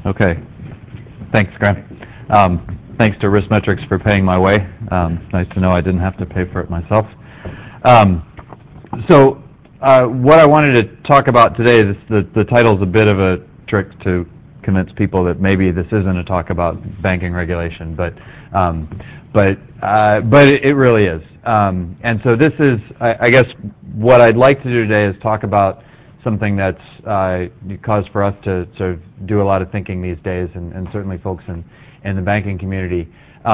Okay. Thanks, Graham. Thanks to RiskMetrics for paying my way. It's nice to know I didn't have to pay for it myself. What I wanted to talk about today, the title is a bit of a trick to convince people that maybe this isn't a talk about banking regulation, but it really is. And so this is, I guess, what I'd like to do today is talk about something that's cause for us to sort of do a lot of thinking these days, and certainly folks in the banking community.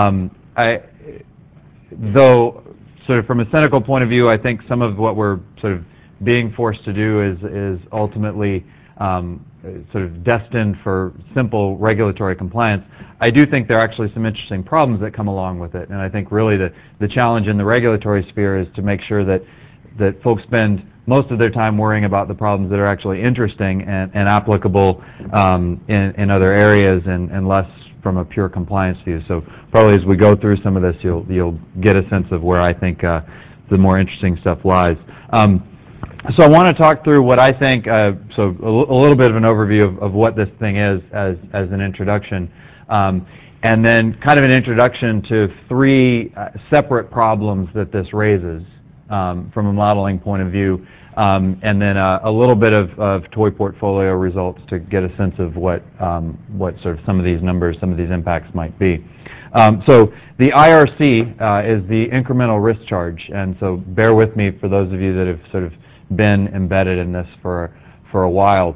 Though sort of from a cynical point of view, I think some of what we're sort of being forced to do is ultimately sort of destined for simple regulatory compliance. I do think there are actually some interesting problems that come along with it, and I think really the challenge in the regulatory sphere is to make sure that folks spend most of their time worrying about the problems that are actually interesting and applicable in other areas, and less from a pure compliance view. So probably as we go through some of this, you'll get a sense of where I think the more interesting stuff lies. So I want to talk through what I think, so a little bit of an overview of what this thing is as an introduction, and then kind of an introduction to three separate problems that this raises from a modeling point of view, and then a little bit of toy portfolio results to get a sense of what sort of some of these numbers, some of these impacts might be. So the IRC is the incremental risk charge, and so bear with me for those of you that have sort of been embedded in this for a while.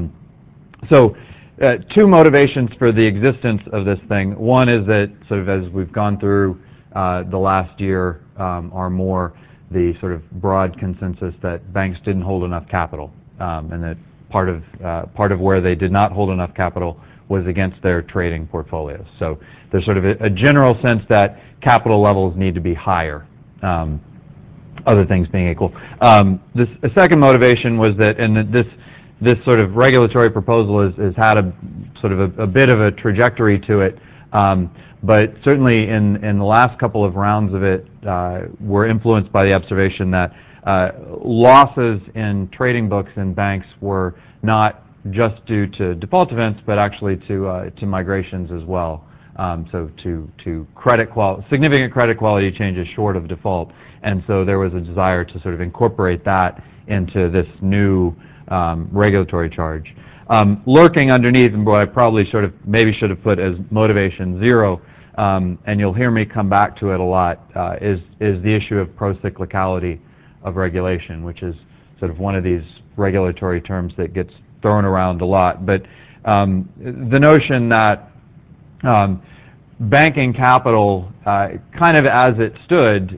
Two motivations for the existence of this thing. One is that sort of as we've gone through the last year or more, the sort of broad consensus that banks didn't hold enough capital, and that part of where they did not hold enough capital was against their trading portfolios. So there's sort of a general sense that capital levels need to be higher, other things being equal. A second motivation was that, and this sort of regulatory proposal has had a sort of a bit of a trajectory to it, but certainly in the last couple of rounds of it, were influenced by the observation that losses in trading books in banks were not just due to default events, but actually to migrations as well. So to significant credit quality changes short of default, and so there was a desire to sort of incorporate that into this new regulatory charge. Lurking underneath, and what I probably maybe should have put as motivation zero, and you'll hear me come back to it a lot, is the issue of procyclicality of regulation, which is sort of one of these regulatory terms that gets thrown around a lot. But the notion that banking capital, kind of as it stood,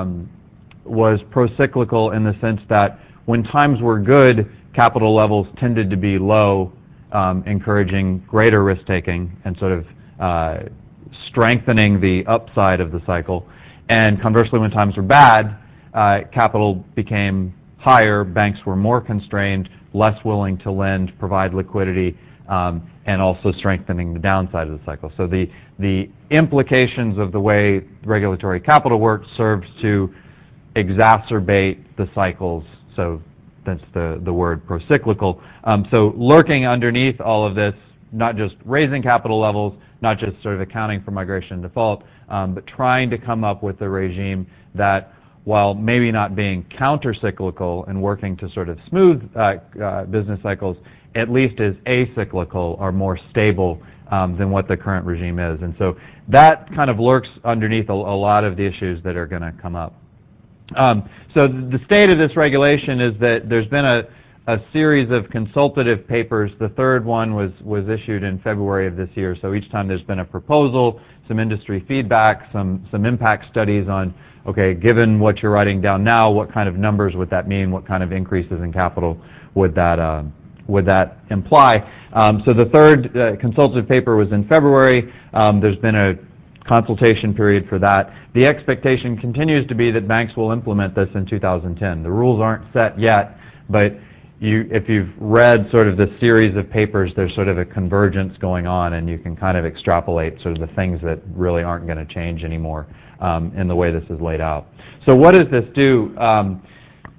was procyclical in the sense that when times were good, capital levels tended to be low, encouraging greater risk-taking and sort of strengthening the upside of the cycle. And conversely, when times were bad, capital became higher, banks were more constrained, less willing to lend, provide liquidity, and also strengthening the downside of the cycle. So the implications of the way regulatory capital works serves to exacerbate the cycles. So that's the word procyclical. So lurking underneath all of this, not just raising capital levels, not just sort of accounting for migration and default, but trying to come up with a regime that, while maybe not being counter-cyclical and working to sort of smooth business cycles, at least is acyclical or more stable than what the current regime is. And so that kind of lurks underneath a lot of the issues that are going to come up. So the state of this regulation is that there's been a series of consultative papers. The third one was issued in February of this year. So each time there's been a proposal, some industry feedback, some impact studies on, okay, given what you're writing down now, what kind of numbers would that mean? What kind of increases in capital would that imply? So the third consultative paper was in February. There's been a consultation period for that. The expectation continues to be that banks will implement this in 2010. The rules aren't set yet, but if you've read sort of the series of papers, there's sort of a convergence going on, and you can kind of extrapolate sort of the things that really aren't going to change anymore in the way this is laid out. So what does this do?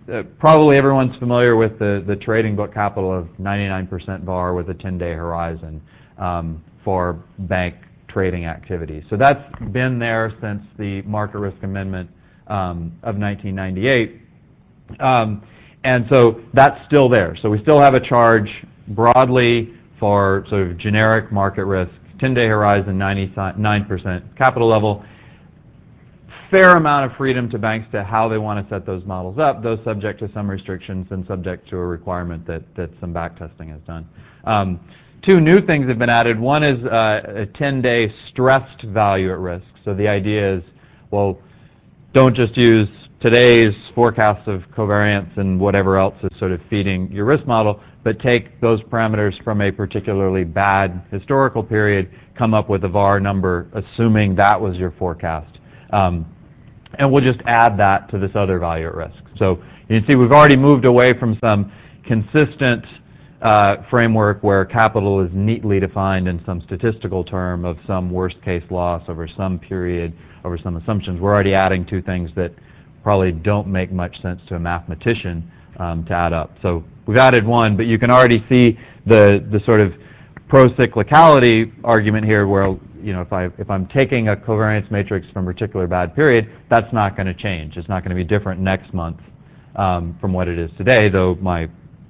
probably everyone's familiar with the trading book capital of 99% VAR with a 10-day horizon for bank trading activity. So that's been there since the Market Risk Amendment of 1998. And so that's still there. So we still have a charge broadly for sort of generic market risk, 10-day horizon, 99% capital level. Fair amount of freedom to banks to how they want to set those models up, those subject to some restrictions and subject to a requirement that some back testing is done. Two new things have been added. One is a 10-day stressed value at risk. So the idea is, well, don't just use today's forecasts of covariance and whatever else is sort of feeding your risk model, but take those parameters from a particularly bad historical period, come up with a VAR number, assuming that was your forecast. And we'll just add that to this other value at risk. So you can see we've already moved away from some consistent framework where capital is neatly defined in some statistical term of some worst case loss over some period, over some assumptions. We're already adding two things that probably don't make much sense to a mathematician to add up. So we've added one, but you can already see the sort of pro-cyclicality argument here where, you know, if I'm taking a covariance matrix from a particular bad period, that's not going to change. It's not going to be different next month from what it is today, though my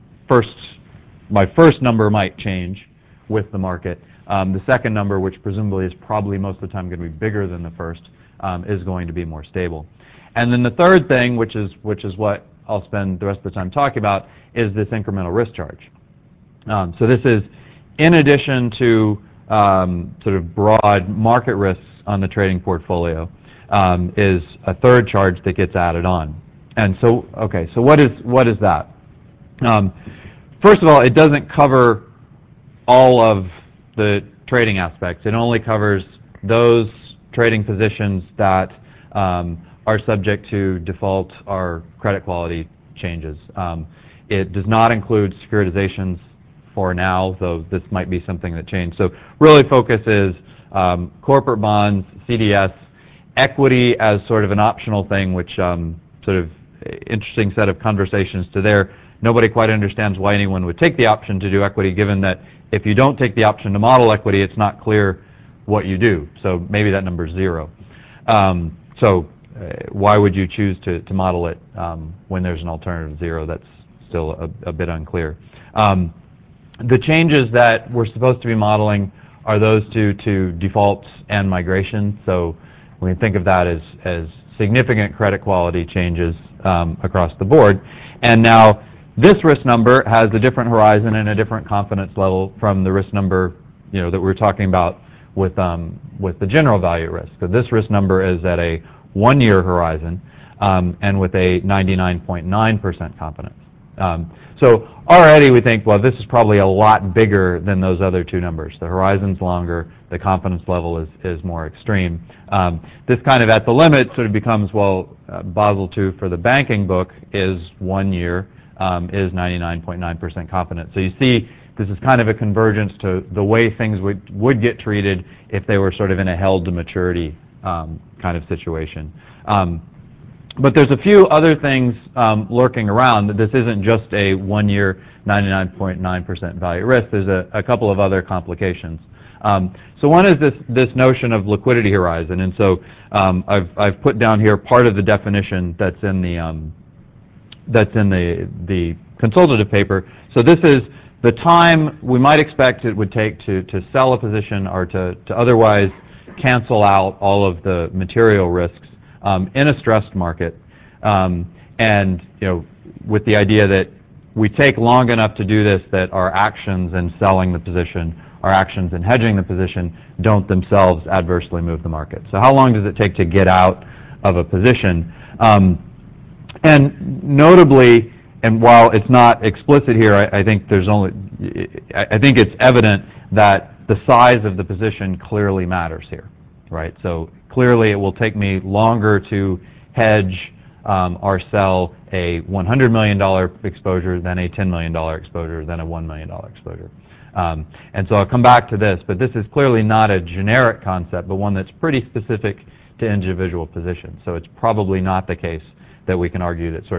first number might change with the market. The second number, which presumably is probably most of the time going to be bigger than the first, is going to be more stable. And then the third thing, which is what I'll spend the rest of the time talking about, is this incremental risk charge. So this is in addition to sort of broad market risks on the trading portfolio, is a third charge that gets added on. And so, okay, so what is that? First of all, it doesn't cover all of the trading aspects. It only covers those trading positions that are subject to default or credit quality changes. It does not include securitizations for now, though this might be something that changed. So really focus is corporate bonds, CDS, equity as sort of an optional thing, which sort of interesting set of conversations to there. Nobody quite understands why anyone would take the option to do equity, given that if you don't take the option to model equity, it's not clear what you do. So maybe that number is 0. Why would you choose to model it when there's an alternative 0? That's still a bit unclear. The changes that we're supposed to be modeling are those two to defaults and migration. So we think of that as significant credit quality changes across the board. And now this risk number has a different horizon and a different confidence level from the risk number, you know, that we were talking about with the general value risk. So this risk number is at a 1-year horizon and with a 99.9% confidence. So already we think, well, this is probably a lot bigger than those other two numbers. The horizon's longer, the confidence level is more extreme. This kind of at the limit sort of becomes, well, Basel II for the banking book is 1 year, is 99.9% confidence. So you see this is kind of a convergence to the way things would get treated if they were sort of in a held to maturity kind of situation. But there's a few other things lurking around. This isn't just a 1-year 99.9% value risk. There's a couple of other complications. So one is this notion of liquidity horizon, and so I've put down here part of the definition that's in the consultative paper. So this is the time we might expect it would take to sell a position or to otherwise cancel out all of the material risks in a stressed market, and you know, with the idea that we take long enough to do this that our actions in selling the position, our actions in hedging the position, don't themselves adversely move the market. So how long does it take to get out of a position? And notably, and while it's not explicit here, I think it's evident that the size of the position clearly matters here, right? So clearly it will take me longer to hedge or sell a $100 million exposure than a $10 million exposure than a $1 million exposure. And so I'll come back to this, but this is clearly not a generic concept, but one that's pretty specific to individual positions. So it's probably not the case that we can argue that sort of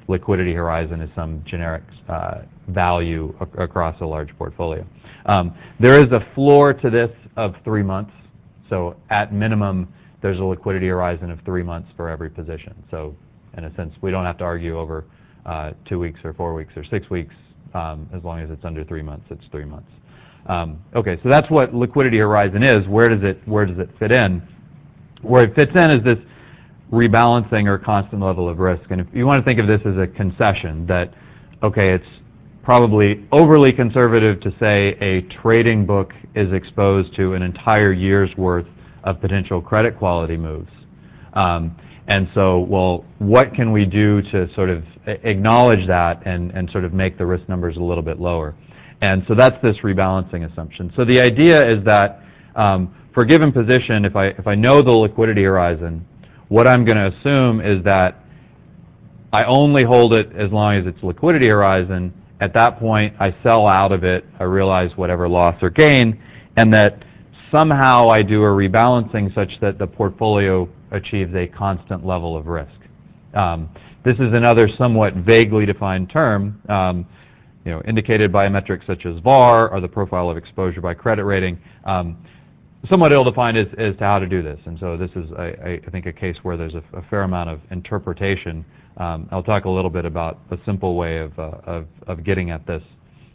liquidity horizon is some generic value across a large portfolio. There is a floor to this of 3 months. So at minimum, there's a liquidity horizon of 3 months for every position. So in a sense, we don't have to argue over 2 weeks or 4 weeks or 6 weeks. As long as it's under 3 months, it's 3 months. Okay, so that's what liquidity horizon is. Where does it fit in? Where it fits in is this rebalancing or constant level of risk. And if you want to think of this as a concession, that, okay, it's probably overly conservative to say a trading book is exposed to an entire year's worth of potential credit quality moves. And so, well, what can we do to sort of acknowledge that and sort of make the risk numbers a little bit lower? And so that's this rebalancing assumption. So the idea is that for a given position, if I know the liquidity horizon, what I'm going to assume is that I only hold it as long as it's liquidity horizon. At that point, I sell out of it, I realize whatever loss or gain, and that somehow I do a rebalancing such that the portfolio achieves a constant level of risk. This is another somewhat vaguely defined term, indicated by a metric such as VAR or the profile of exposure by credit rating. Somewhat ill-defined as to how to do this, and so this is, I think, a case where there's a fair amount of interpretation. I'll talk a little bit about a simple way of getting at this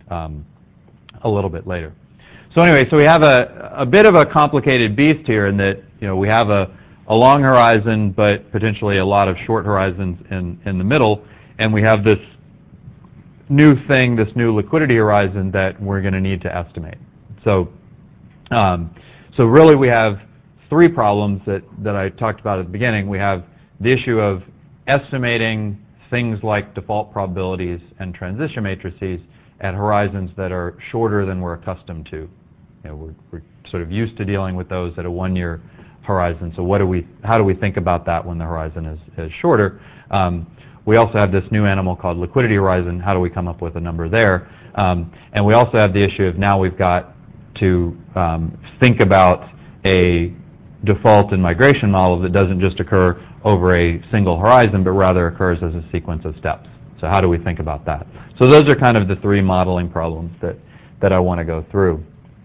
a little bit later. So anyway, so we have a bit of a complicated beast here in that we have a long horizon, but potentially a lot of short horizons in the middle, and we have this new thing, this new liquidity horizon that we're going to need to estimate. So really we have three problems that I talked about at the beginning. We have the issue of estimating things like default probabilities and transition matrices at horizons that are shorter than we're accustomed to. We're sort of used to dealing with those at a 1-year horizon. So how do we think about that when the horizon is shorter? We also have this new animal called liquidity horizon. How do we come up with a number there? And we also have the issue of now we've got to think about a default and migration model that doesn't just occur over a single horizon, but rather occurs as a sequence of steps. So how do we think about that? So those are kind of the three modeling problems that I want to go through.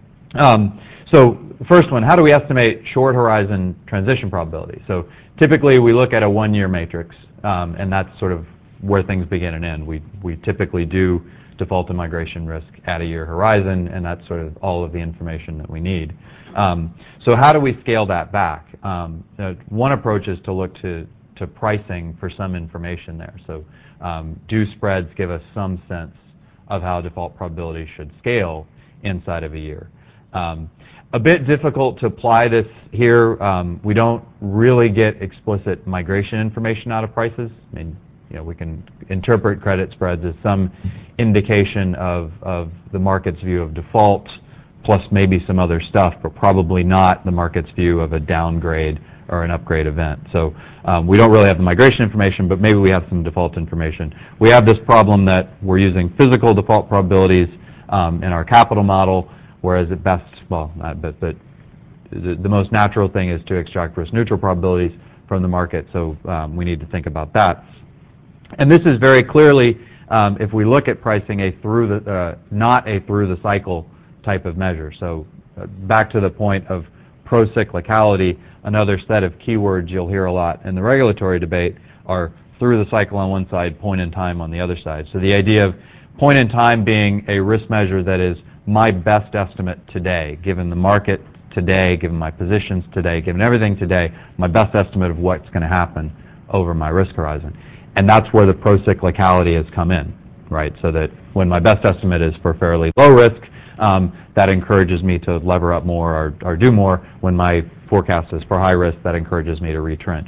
So the first one, how do we estimate short horizon transition probability? So typically we look at a 1-year matrix, and that's sort of where things begin and end. We typically do default and migration risk at a year horizon, and that's sort of all of the information that we need. So how do we scale that back? One approach is to look to pricing for some information there. So do spreads give us some sense of how default probability should scale inside of a year? A bit difficult to apply this here. We don't really get explicit migration information out of prices. I mean, we can interpret credit spreads as some indication of the market's view of default, plus maybe some other stuff, but probably not the market's view of a downgrade or an upgrade event. So we don't really have the migration information, but maybe we have some default information. We have this problem that we're using physical default probabilities in our capital model, whereas at best, well, not but the most natural thing is to extract risk-neutral probabilities from the market, so we need to think about that. And this is very clearly, if we look at pricing, not a through-the-cycle type of measure. So back to the point of pro-cyclicality, another set of keywords you'll hear a lot in the regulatory debate are through the cycle on one side, point in time on the other side. So the idea of point in time being a risk measure that is my best estimate today, given the market today, given my positions today, given everything today, my best estimate of what's going to happen over my risk horizon. And that's where the pro-cyclicality has come in, right? So that when my best estimate is for fairly low risk, that encourages me to lever up more or do more. When my forecast is for high risk, that encourages me to retrench.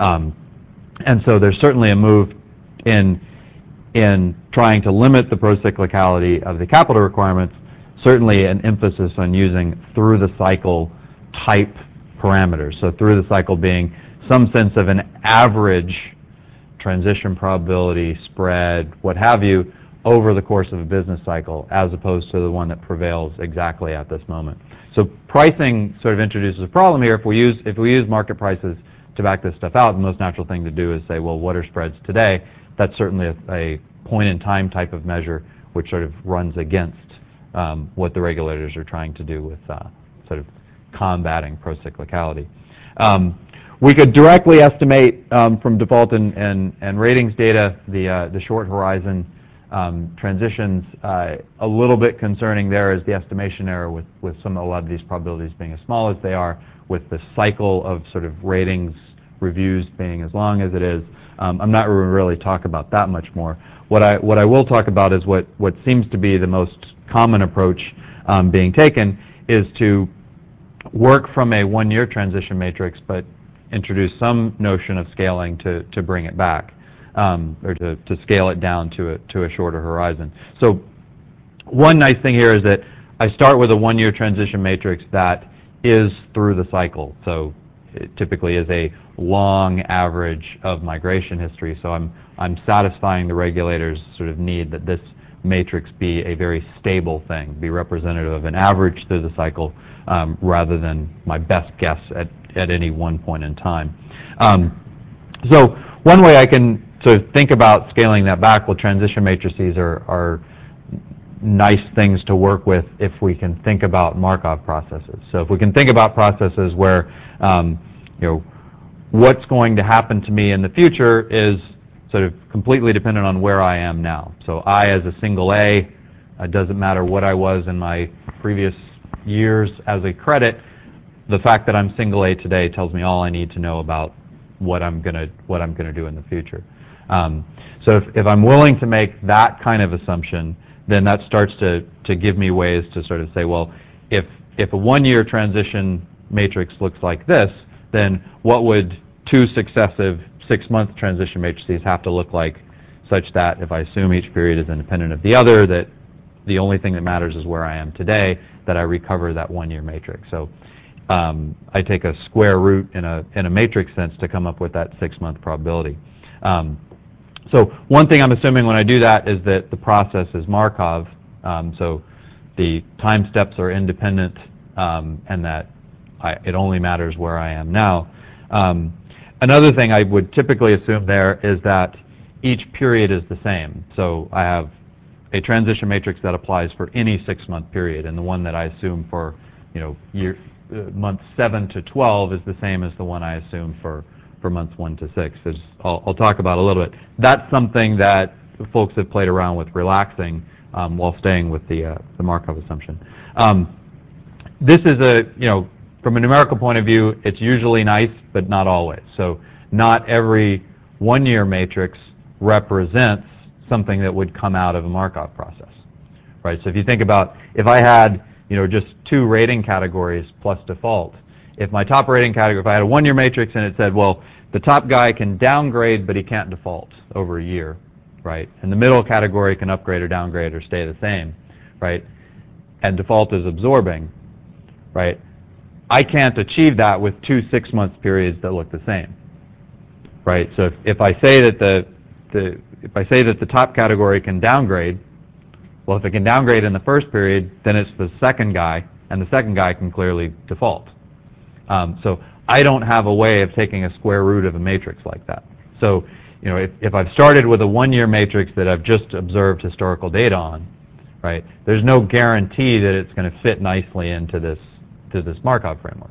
And so there's certainly a move in trying to limit the pro-cyclicality of the capital requirements, certainly an emphasis on using through-the-cycle type parameters. So through the cycle being some sense of an average transition probability, spread, what have you, over the course of a business cycle, as opposed to the one that prevails exactly at this moment. So pricing sort of introduces a problem here. If we use market prices to back this stuff out, the most natural thing to do is say, well, what are spreads today? that's certainly a point-in-time type of measure which sort of runs against what the regulators are trying to do with sort of combating procyclicality. We could directly estimate from default and ratings data the short horizon transitions. A little bit concerning there is the estimation error with a lot of these probabilities being as small as they are, with the cycle of sort of ratings reviews being as long as it is. I'm not going to really talk about that much more. What I will talk about is what seems to be the most common approach being taken is to work from a one-year transition matrix, but introduce some notion of scaling to bring it back, or to scale it down to a shorter horizon. So one nice thing here is that I start with a one-year transition matrix that is through the cycle. So it typically is a long average of migration history. So I'm satisfying the regulators' sort of need that this matrix be a very stable thing, be representative of an average through the cycle, rather than my best guess at any one point in time. So one way I can sort of think about scaling that back, well, transition matrices are nice things to work with if we can think about Markov processes. So if we can think about processes where what's going to happen to me in the future is sort of completely dependent on where I am now. So I, as a single A, it doesn't matter what I was in my previous years as a credit. The fact that I'm single A today tells me all I need to know about what I'm going to do in the future. So if I'm willing to make that kind of assumption, then that starts to give me ways to sort of say, well, if a one-year transition matrix looks like this, then what would two successive 6-month transition matrices have to look like, such that if I assume each period is independent of the other, that the only thing that matters is where I am today, that I recover that one-year matrix. So I take a square root in a matrix sense to come up with that 6-month probability. So one thing I'm assuming when I do that is that the process is Markov, so the time steps are independent, and that it only matters where I am now. Another thing I would typically assume there is that each period is the same. So I have a transition matrix that applies for any 6-month period, and the one that I assume for months 7 to 12 is the same as the one I assume for months 1 to 6. As I'll talk about a little bit. That's something that folks have played around with relaxing while staying with the Markov assumption. This is from a numerical point of view, it's usually nice, but not always. So not every one-year matrix represents something that would come out of a Markov process, right? So if you think about, if I had just 2 rating categories plus default, if my top rating category, if I had a one-year matrix and it said, well, the top guy can downgrade, but he can't default over a year, right? And the middle category can upgrade or downgrade or stay the same, right? And default is absorbing, right? I can't achieve that with 2 6-month periods that look the same, right? So if I say that the top category can downgrade, well, if it can downgrade in the first period, then it's the second guy, and the second guy can clearly default. So I don't have a way of taking a square root of a matrix like that. So if I've started with a one-year matrix that I've just observed historical data on, right, there's no guarantee that it's going to fit nicely into this Markov framework.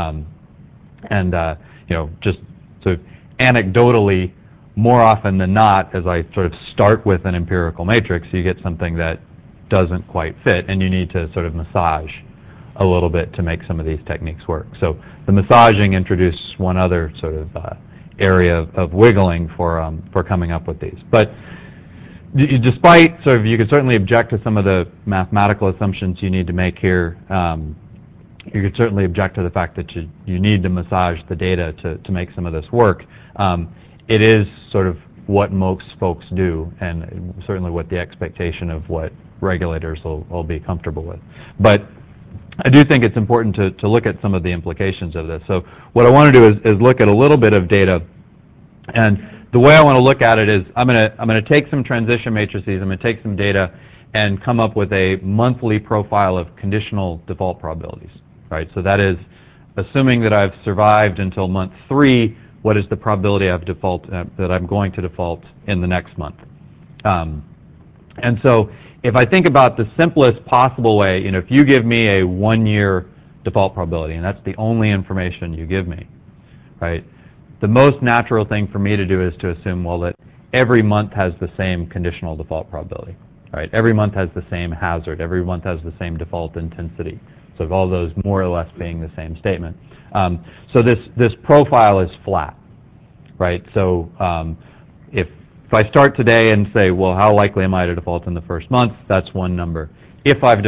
Just sort of anecdotally, more often than not, as I sort of start with an empirical matrix, you get something that doesn't quite fit, and you need to sort of massage a little bit to make some of these techniques work. So the massaging introduced one other sort of area of wiggling for coming up with these. But despite sort of, you could certainly object to some of the mathematical assumptions you need to make here. You could certainly object to the fact that you need to massage the data to make some of this work. It is sort of what most folks do, and certainly what the expectation of what regulators will be comfortable with. But I do think it's important to look at some of the implications of this. So what I want to do is look at a little bit of data, and the way I want to look at it is I'm going to take some transition matrices, I'm going to take some data, and come up with a monthly profile of conditional default probabilities, right? So that is assuming that I've survived until month 3 what is the probability of default that I'm going to default in the next month. And so if I think about the simplest possible way, if you give me a 1-year default probability, and that's the only information you give me, right? The most natural thing for me to do is to assume, well, that every month has the same conditional default probability, right? Every month has the same hazard. Every month has the same default intensity. So all those more or less being the same statement. So this profile is flat, right? So if I start today and say, well, how likely am I to default in the first month? That's one number. If I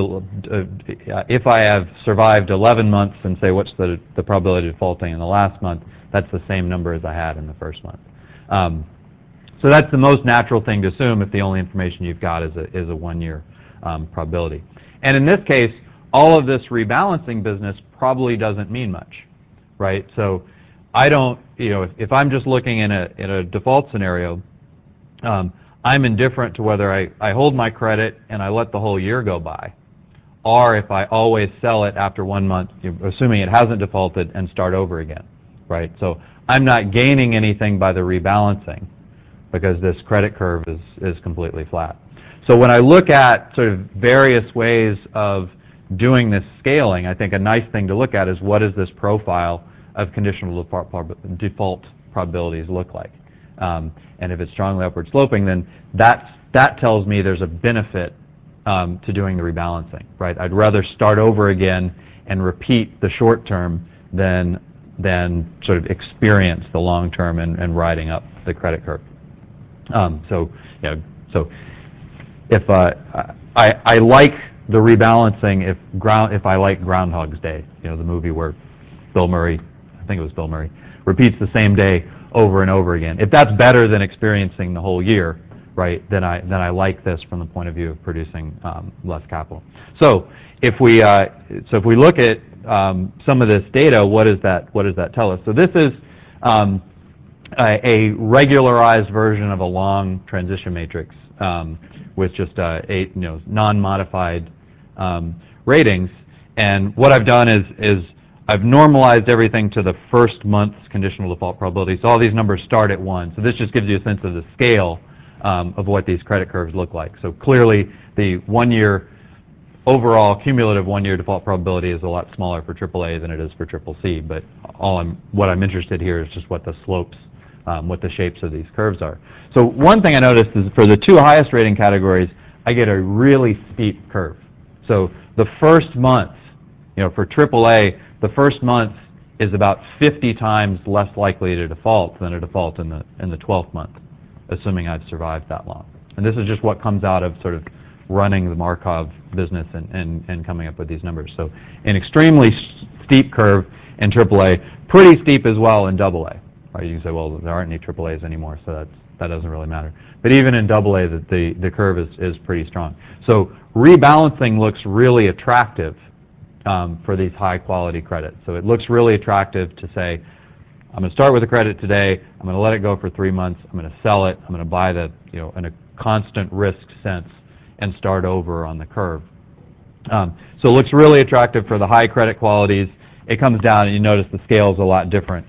have survived 11 months and say, what's the probability of defaulting in the last month? That's the same number as I had in the first month. So that's the most natural thing to assume if the only information you've got is a 1-year probability. And in this case, all of this rebalancing business probably doesn't mean much, right? So I don't, if I'm just looking in a default scenario, I'm indifferent to whether I hold my credit and I let the whole year go by, or if I always sell it after 1 month, assuming it hasn't defaulted, and start over again, right? So I'm not gaining anything by the rebalancing because this credit curve is completely flat. So when I look at sort of various ways of doing this scaling, I think a nice thing to look at is what does this profile of conditional default probabilities look like? And if it's strongly upward sloping, then that tells me there's a benefit to doing the rebalancing, right? I'd rather start over again and repeat the short term than sort of experience the long term and riding up the credit curve. So if I like the rebalancing if I like Groundhog's Day, the movie where Bill Murray, I think it was Bill Murray, repeats the same day over and over again. If that's better than experiencing the whole year, right, then I like this from the point of view of producing less capital. So if we look at some of this data, what does that tell us? So this is a regularized version of a long transition matrix with just non-modified ratings. And what I've done is I've normalized everything to the first month's conditional default probability. So all these numbers start at 1. So this just gives you a sense of the scale of what these credit curves look like. So clearly the 1-year overall cumulative 1-year default probability is a lot smaller for AAA than it is for CCC. But what I'm interested here is just what the slopes, what the shapes of these curves are. So one thing I noticed is for the 2 highest rating categories, I get a really steep curve. So the first month, for AAA, the first month is about 50 times less likely to default than a default in the 12th month, assuming I've survived that long. And this is just what comes out of sort of running the Markov business and coming up with these numbers. So an extremely steep curve in AAA, pretty steep as well in AA. Right? You can say, well, there aren't any AAAs anymore, so that doesn't really matter. But even in AA, the curve is pretty strong. So rebalancing looks really attractive for these high-quality credits. So it looks really attractive to say, I'm going to start with a credit today, I'm going to let it go for 3 months, I'm going to sell it, I'm going to buy in a constant risk sense and start over on the curve. So it looks really attractive for the high credit qualities. It comes down and you notice the scale is a lot different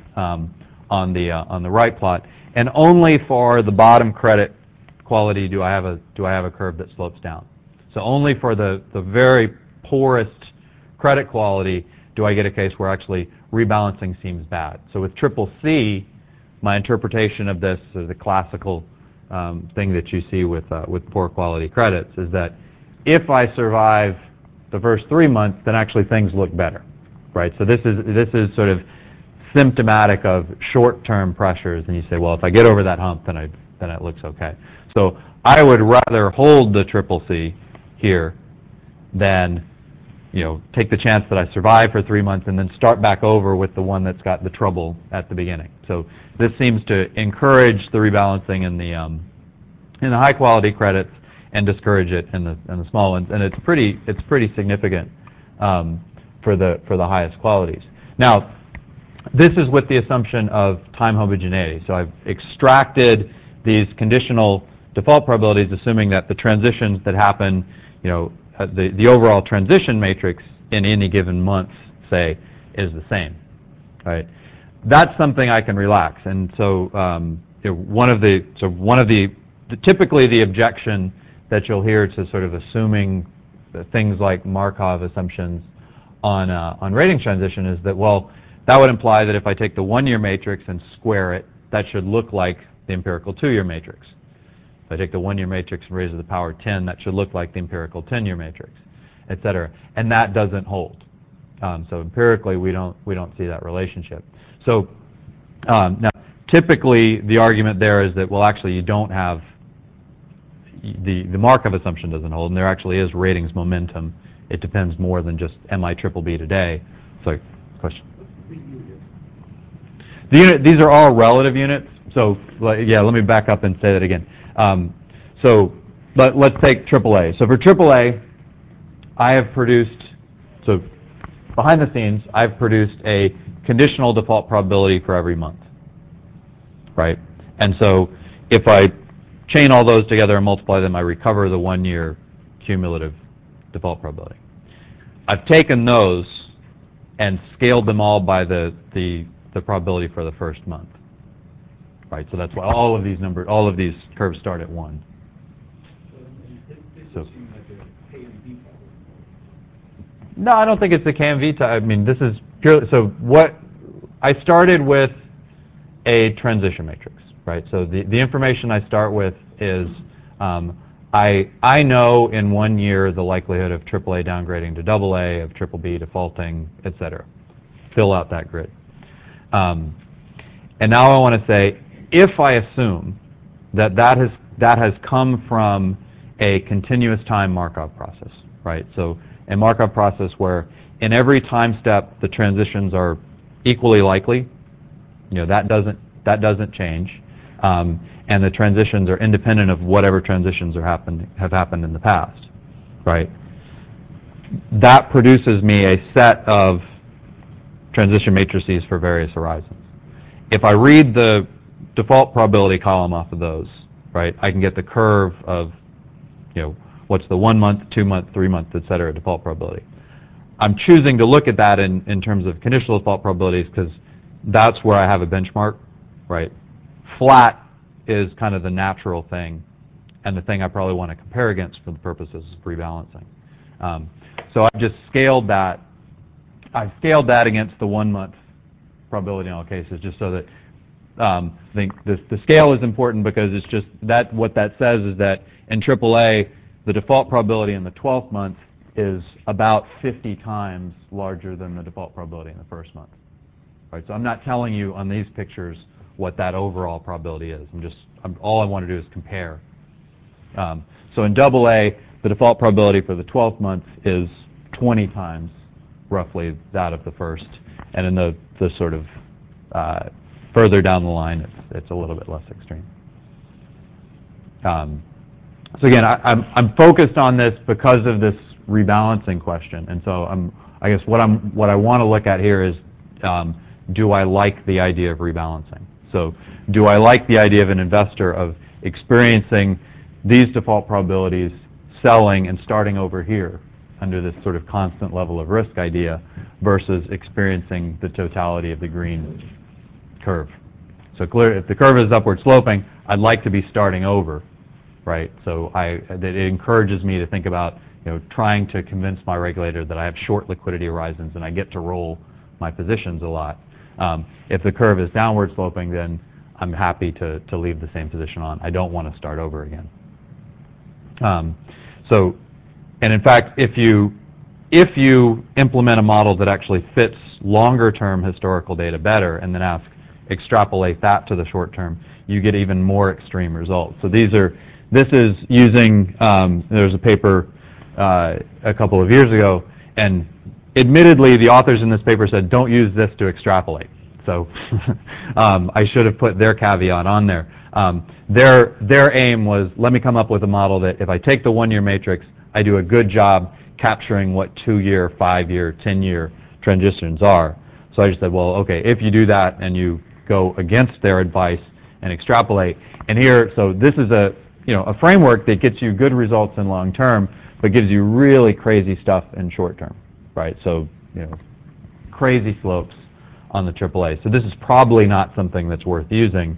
on the right plot. And only for the bottom credit quality do I have a curve that slopes down. So only for the very poorest credit quality do I get a case where actually rebalancing seems bad. So with CCC, my interpretation of this is the classical thing that you see with poor quality credits is that if I survive the first 3 months, then actually things look better, right? So this is sort of symptomatic of short-term pressures, and you say, well, if I get over that hump, then it looks okay. So I would rather hold the CCC here than take the chance that I survive for 3 months and then start back over with the one that's got the trouble at the beginning. So this seems to encourage the rebalancing in the high quality credits and discourage it in the small ones, and it's pretty significant for the highest qualities. Now, this is with the assumption of time homogeneity. So I've extracted these conditional default probabilities, assuming that the transitions that happen, the overall transition matrix in any given month, say, is the same, right? that's something I can relax. And so typically the objection that you'll hear to sort of assuming things like Markov assumptions on ratings transition is that, well, that would imply that if I take the 1-year matrix and square it, that should look like the empirical 2-year matrix. If I take the 1-year matrix and raise to the power 10, that should look like the empirical 10-year matrix, et cetera. And that doesn't hold. So empirically, we don't see that relationship. So now, typically, the argument there is that, well, actually, you don't have the Markov assumption doesn't hold, and there actually is ratings momentum. It depends more than just MIBBB today. So, question. These are all relative units. So, yeah, let me back up and say that again. So let's take AAA. So for AAA, I have produced, so behind the scenes, I've produced a conditional default probability for every month, right? And so if I chain all those together and multiply them, I recover the 1-year cumulative default probability. I've taken those and scaled them all by the probability for the first month, right? So that's why all of these curves start at 1. So, no, I don't think it's the KMV type. I mean, this is purely, so what, I started with a transition matrix, right? So the information I start with is, I know in 1 year the likelihood of AAA downgrading to AA, of BBB defaulting, et cetera. Fill out that grid. And now I want to say, if I assume that has come from a continuous time Markov process, right? So a Markov process where in every time step the transitions are equally likely, that doesn't change, and the transitions are independent of whatever transitions have happened in the past, right? That produces me a set of transition matrices for various horizons. If I read the default probability column off of those, right, I can get the curve of, what's the 1 month, 2 month, 3 month, et cetera, default probability. I'm choosing to look at that in terms of conditional default probabilities because that's where I have a benchmark, right? Flat is kind of the natural thing and the thing I probably want to compare against for the purposes of rebalancing. So I've just scaled that. I've scaled that against the 1 month probability in all cases, just so that I think the scale is important because it's just that what that says is that in AAA, the default probability in the 12th month is about 50 times larger than the default probability in the first month. Right? So I'm not telling you on these pictures what that overall probability is. All I want to do is compare. So in AA, the default probability for the 12th month is 20 times roughly that of the first, and in the sort of further down the line, it's a little bit less extreme. So again, I'm focused on this because of this rebalancing question, and so I guess what I want to look at here is, do I like the idea of rebalancing? So do I like the idea of an investor of experiencing these default probabilities, selling and starting over here under this sort of constant level of risk idea versus experiencing the totality of the green curve? So clear, if the curve is upward sloping, I'd like to be starting over, right? So it encourages me to think about trying to convince my regulator that I have short liquidity horizons and I get to roll my positions a lot. If the curve is downward sloping, then I'm happy to leave the same position on. I don't want to start over again. And in fact, if you implement a model that actually fits longer term historical data better and then extrapolate that to the short term, you get even more extreme results. So this is using, there's a paper a couple of years ago, and admittedly the authors in this paper said don't use this to extrapolate. So I should have put their caveat on there. Their aim was, let me come up with a model that if I take the 1 year matrix, I do a good job capturing what 2-year, 5-year, 10-year transitions are. So I just said, well, okay, if you do that and you go against their advice and extrapolate, and here, so this is a framework that gets you good results in long term, but gives you really crazy stuff in short term, right? So, crazy slopes on the AAA. So this is probably not something that's worth using,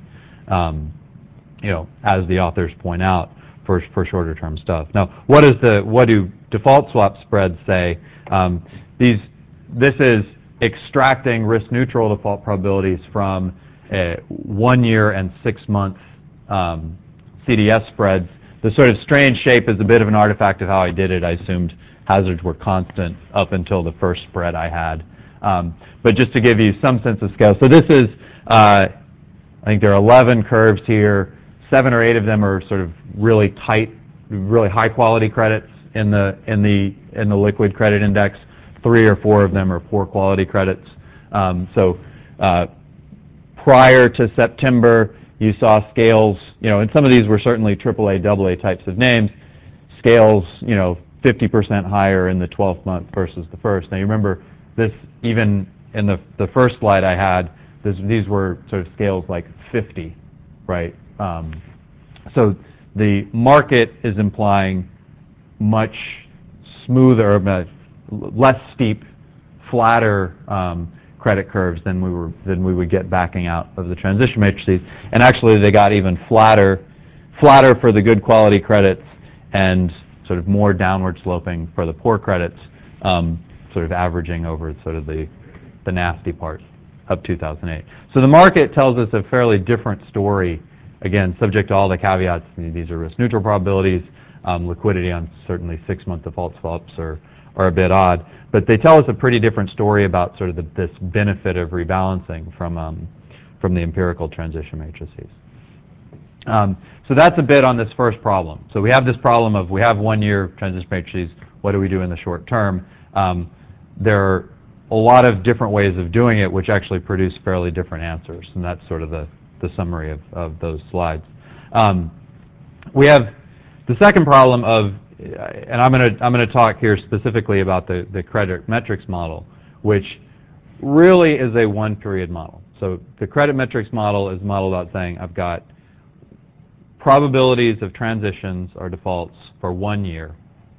as the authors point out, for shorter term stuff. Now, what do default swap spreads say? This is extracting risk neutral default probabilities from 1 year and 6 month CDS spreads. The sort of strange shape is a bit of an artifact of how I did it. I assumed hazards were constant up until the first spread I had. But just to give you some sense of scale, so this is, I think there are 11 curves here. 7 or 8 of them are sort of really tight, really high quality credits in the liquid credit index. 3 or 4 of them are poor quality credits. Prior to September, you saw scales, and some of these were certainly AAA, AA types of names, scales, 50% higher in the 12th month versus the first. Now you remember this, even in the first slide I had, these were sort of scales like 50, right? So the market is implying much smoother, less steep, flatter credit curves than we would get backing out of the transition matrices. And actually they got even flatter for the good quality credits and sort of more downward sloping for the poor credits, sort of averaging over sort of the nasty part of 2008. So the market tells us a fairly different story, again, subject to all the caveats. These are risk neutral probabilities. Liquidity on certainly 6-month default swaps are a bit odd. But they tell us a pretty different story about sort of this benefit of rebalancing from the empirical transition matrices. So that's a bit on this first problem. So we have this problem of we have 1-year transition matrices. What do we do in the short term? There are a lot of different ways of doing it, which actually produce fairly different answers, and that's sort of the summary of those slides. We have the second problem of, and I'm going to talk here specifically about the credit metrics model, which really is a one-period model. So the credit metrics model is modeled out saying I've got probabilities of transitions or defaults for 1 year.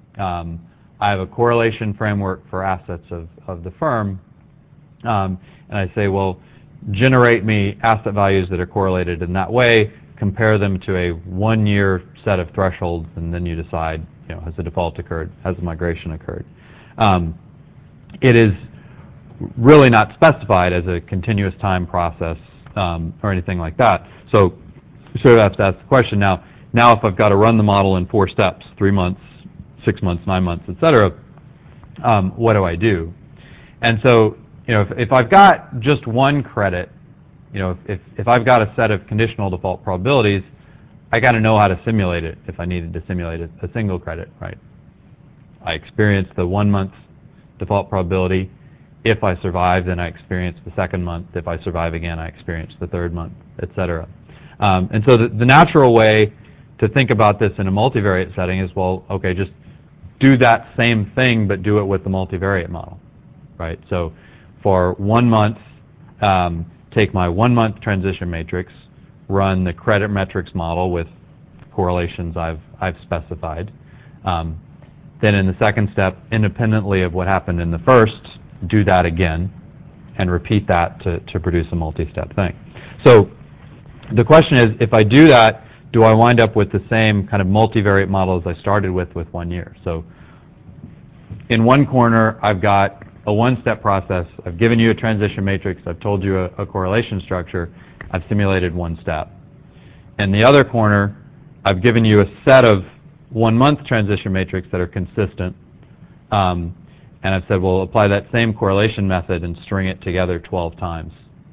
I have a correlation framework for assets of the firm, and I say, well, generate me asset values that are correlated in that way, compare them to a 1-year set of thresholds, and then you decide, has a default occurred, has a migration occurred. It is really not specified as a continuous time process or anything like that. So you sort of have to ask the question now if I've got to run the model in 4 steps, 3 months, 6 months, 9 months, etc., what do I do? And so, if I've got just one credit, if I've got a set of conditional default probabilities, I got to know how to simulate it if I needed to simulate a single credit, right? I experience the 1 month default probability. If I survive, then I experience the 2nd month. If I survive again, I experience the 3rd month, etc. And so the natural way to think about this in a multivariate setting is, well, okay, just do that same thing, but do it with the multivariate model, right? So for 1 month, take my 1-month transition matrix, run the credit metrics model with correlations I've specified. Then in the second step, independently of what happened in the first, do that again and repeat that to produce a multi-step thing. So the question is, if I do that, do I wind up with the same kind of multivariate model as I started with 1 year? So in one corner, I've got a 1-step process. I've given you a transition matrix. I've told you a correlation structure. I've simulated 1 step. In the other corner, I've given you a set of 1-month transition matrix that are consistent. And I've said, well, apply that same correlation method and string it together 12 times,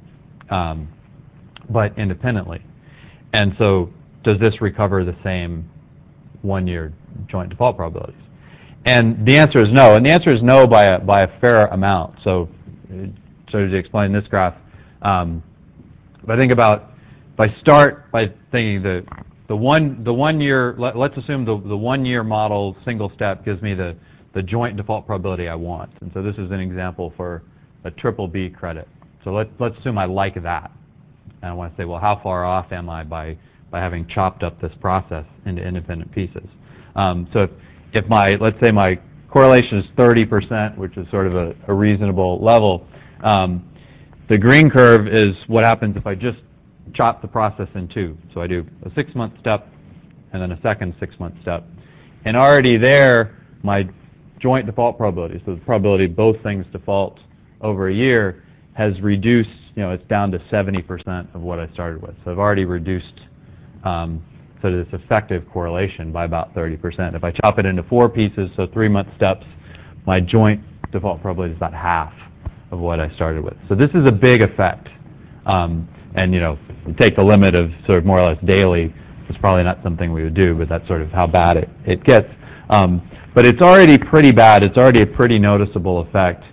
but independently. And so does this recover the same 1-year joint default probabilities? And the answer is no. And the answer is no by a fair amount. So to explain this graph, if I think about, if I start by thinking the 1 year, let's assume the 1-year model single step gives me the joint default probability I want. And so this is an example for a BBB credit. So let's assume I like that. And I want to say, well, how far off am I by having chopped up this process into independent pieces? So if let's say my correlation is 30%, which is sort of a reasonable level, The green curve is what happens if I just chop the process in two. So I do a 6-month step and then a second 6-month step. And already there, my joint default probability, so the probability both things default over a year, has reduced, it's down to 70% of what I started with. So I've already reduced sort of this effective correlation by about 30%. If I chop it into 4 pieces, so 3-month steps, my joint default probability is about half of what I started with. So this is a big effect. And you take the limit of sort of more or less daily, it's probably not something we would do, but that's sort of how bad it gets. But it's already pretty bad. It's already a pretty noticeable effect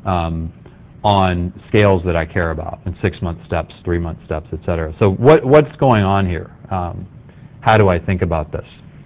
on scales that I care about, in 6-month steps, 3-month steps, et cetera. So what's going on here? How do I think about this?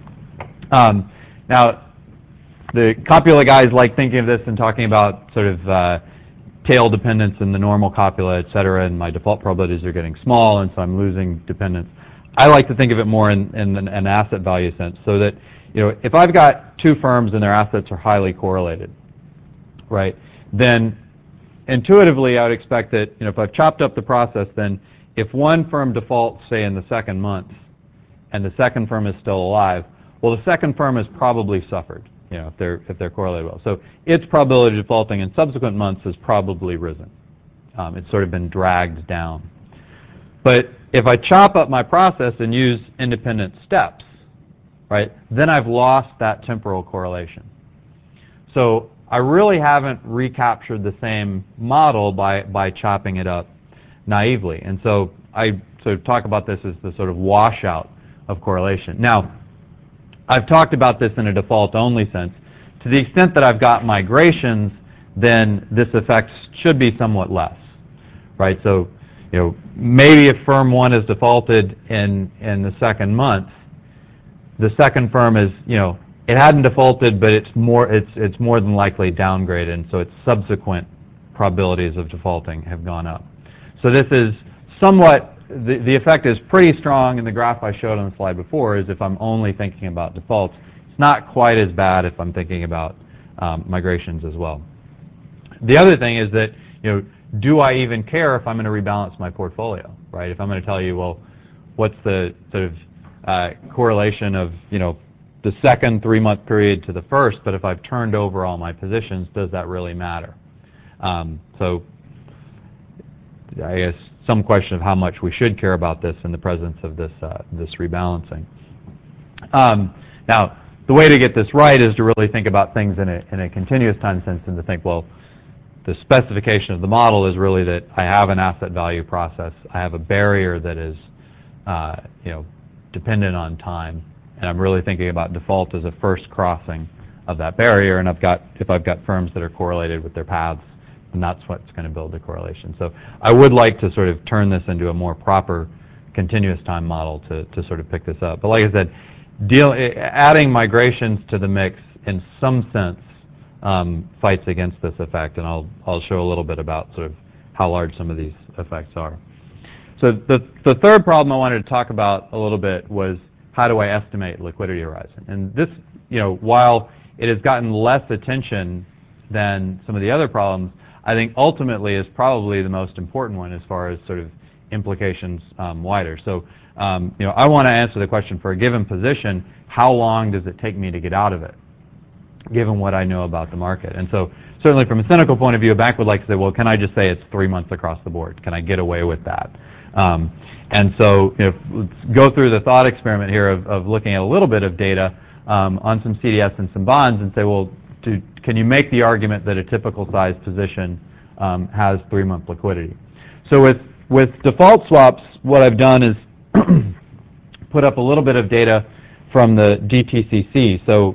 Now, the copula guys like thinking of this and talking about sort of tail dependence in the normal copula, et cetera, and my default probabilities are getting small, and so I'm losing dependence. I like to think of it more in an asset value sense, so that if I've got 2 firms and their assets are highly correlated, right, then intuitively I would expect that if I've chopped up the process, then if one firm defaults, say, in the 2nd month, and the second firm is still alive, well, the second firm has probably suffered, if they're correlated well. So its probability of defaulting in subsequent months has probably risen. It's sort of been dragged down. But if I chop up my process and use independent steps, right, then I've lost that temporal correlation. So I really haven't recaptured the same model by chopping it up naively. And so I sort of talk about this as the sort of washout of correlation. Now, I've talked about this in a default-only sense. To the extent that I've got migrations, then this effect should be somewhat less, right? So, maybe if firm 1 is defaulted in the 2nd month, the second firm is, it hadn't defaulted, but it's more than likely downgraded, and so its subsequent probabilities of defaulting have gone up. So this is somewhat, the effect is pretty strong in the graph I showed on the slide before, is if I'm only thinking about defaults. It's not quite as bad if I'm thinking about migrations as well. The other thing is that, do I even care if I'm going to rebalance my portfolio, right? If I'm going to tell you, well, what's the sort of correlation of, the second 3-month period to the first, but if I've turned over all my positions, does that really matter? So I guess some question of how much we should care about this in the presence of this rebalancing. Now, the way to get this right is to really think about things in a continuous time sense, and to think, well, the specification of the model is really that I have an asset value process. I have a barrier that is dependent on time, and I'm really thinking about default as a first crossing of that barrier, and if I've got firms that are correlated with their paths, and that's what's going to build the correlation. So I would like to sort of turn this into a more proper continuous time model to sort of pick this up. But like I said, adding migrations to the mix in some sense fights against this effect, and I'll show a little bit about sort of how large some of these effects are. So the third problem I wanted to talk about a little bit was, how do I estimate liquidity horizon? And this, while it has gotten less attention than some of the other problems, I think ultimately is probably the most important one as far as sort of implications wider. So, I want to answer the question, for a given position, how long does it take me to get out of it, given what I know about the market? And so certainly from a cynical point of view, a bank would like to say, well, can I just say it's 3 months across the board? Can I get away with that? And so let's go through the thought experiment here of looking at a little bit of data on some CDS and some bonds and say, well, can you make the argument that a typical size position has 3-month liquidity? So with default swaps, what I've done is put up a little bit of data from the DTCC. So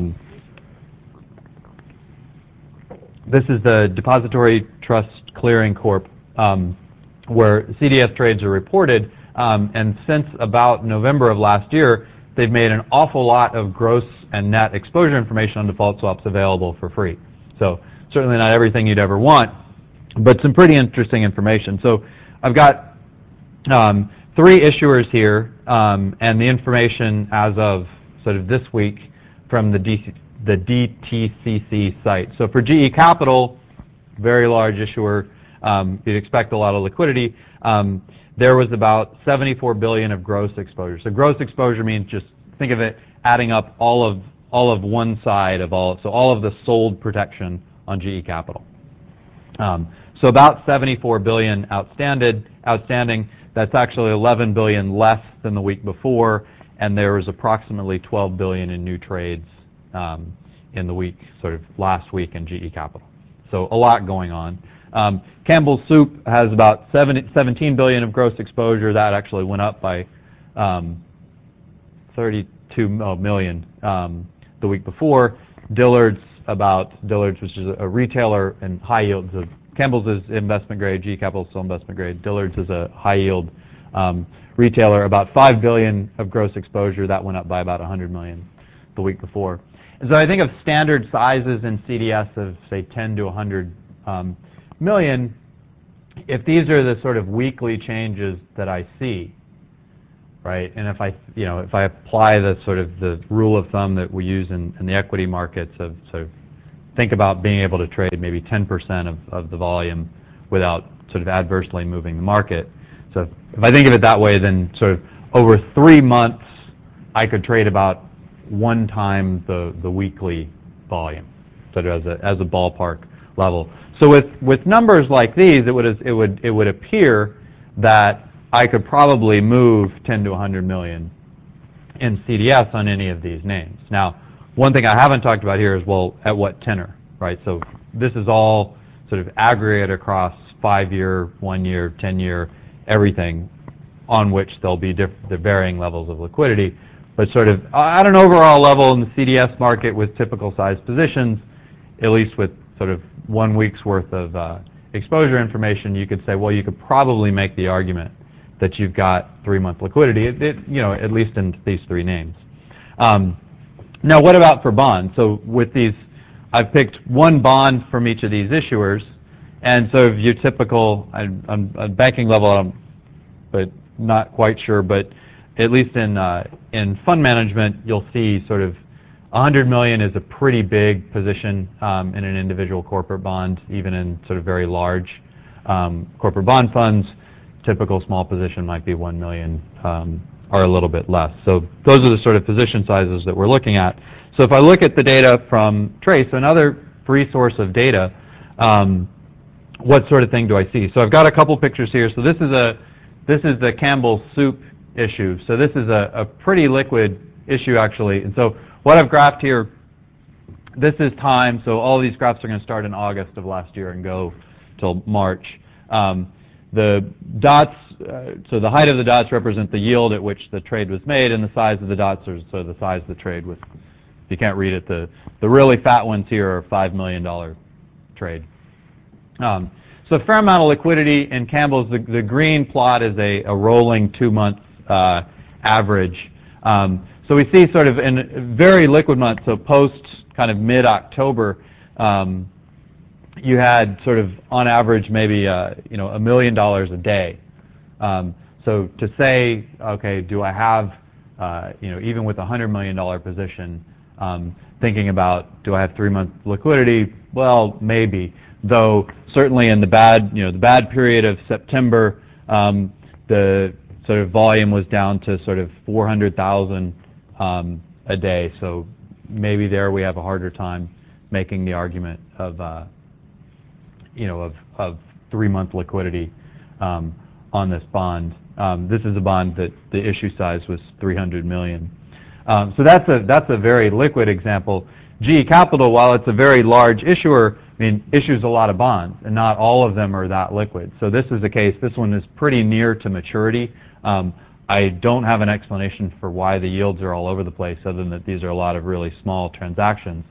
this is the Depository Trust Clearing Corp, where CDS trades are reported, and since about November of last year, they've made an awful lot of gross and net exposure information on default swaps available for free. So certainly not everything you'd ever want, but some pretty interesting information. So I've got 3 issuers here, and the information as of sort of this week from the DTCC site. So for GE Capital, very large issuer, you'd expect a lot of liquidity. There was about $74 billion of gross exposure. So gross exposure means, just think of it adding up all of one side of all of the sold protection on GE Capital. So about $74 billion outstanding. That's actually $11 billion less than the week before, and there was approximately $12 billion in new trades in the week, sort of last week in GE Capital. So a lot going on. Campbell Soup has about $17 billion of gross exposure. That actually went up by $32 million the week before. Dillard's, which is a retailer and high yields. Campbell's is investment grade, GE Capital is still investment grade. Dillard's is a high yield retailer, about $5 billion of gross exposure. That went up by about $100 million the week before. And so I think of standard sizes in CDS of, say, 10 to 100 million. If these are the sort of weekly changes that I see, right, and if I apply the sort of the rule of thumb that we use in the equity markets of sort of think about being able to trade maybe 10% of the volume without sort of adversely moving the market. So if I think of it that way, then sort of over 3 months, I could trade about 1 time the weekly volume, sort of as a ballpark level. So with numbers like these, it would appear that I could probably move 10 to 100 million in CDS on any of these names. Now, one thing I haven't talked about here is, well, at what tenor, right? So this is all sort of aggregate across 5-year, 1-year, 10-year, everything on which there'll be the varying levels of liquidity. But sort of at an overall level in the CDS market with typical size positions, at least with sort of 1 week's worth of exposure information, you could say, well, you could probably make the argument that you've got 3-month liquidity, at least in these 3 names. Now, what about for bonds? So with these, I've picked 1 bond from each of these issuers, and so your typical, on banking level, but not quite sure, but at least in fund management, you'll see sort of 100 million is a pretty big position in an individual corporate bond, even in sort of very large corporate bond funds. Typical small position might be 1 million or a little bit less. So those are the sort of position sizes that we're looking at. So if I look at the data from Trace, another free source of data, what sort of thing do I see? So I've got a couple pictures here. So this is the Campbell Soup issue. So this is a pretty liquid issue, actually. And so what I've graphed here, this is time. So all these graphs are going to start in August of last year and go till March. The dots, so the height of the dots represent the yield at which the trade was made, and the size of the dots are so the size of the trade. If you can't read it, the really fat ones here are $5 million trade. So a fair amount of liquidity in Campbell's. The green plot is a rolling 2-month average. So we see sort of in very liquid months, so post kind of mid-October, you had sort of on average maybe $1 million a day. So to say, okay, do I have even with a $100 million position, thinking about do I have 3-month liquidity? Well, maybe. Though certainly in the bad period of September, the sort of volume was down to sort of 400,000 a day. So maybe there we have a harder time making the argument of 3-month liquidity on this bond. This is a bond that the issue size was 300 million. So that's a very liquid example. GE Capital, while it's a very large issuer, issues a lot of bonds, and not all of them are that liquid. So this is the case. This one is pretty near to maturity. I don't have an explanation for why the yields are all over the place, other than that these are a lot of really small transactions.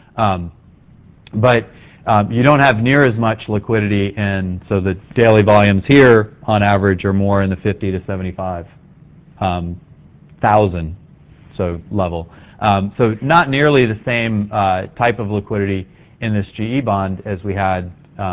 But you don't have near as much liquidity, and so the daily volumes here, on average, are more in the 50 to 75 thousand level. So not nearly the same type of liquidity in this GE bond as we had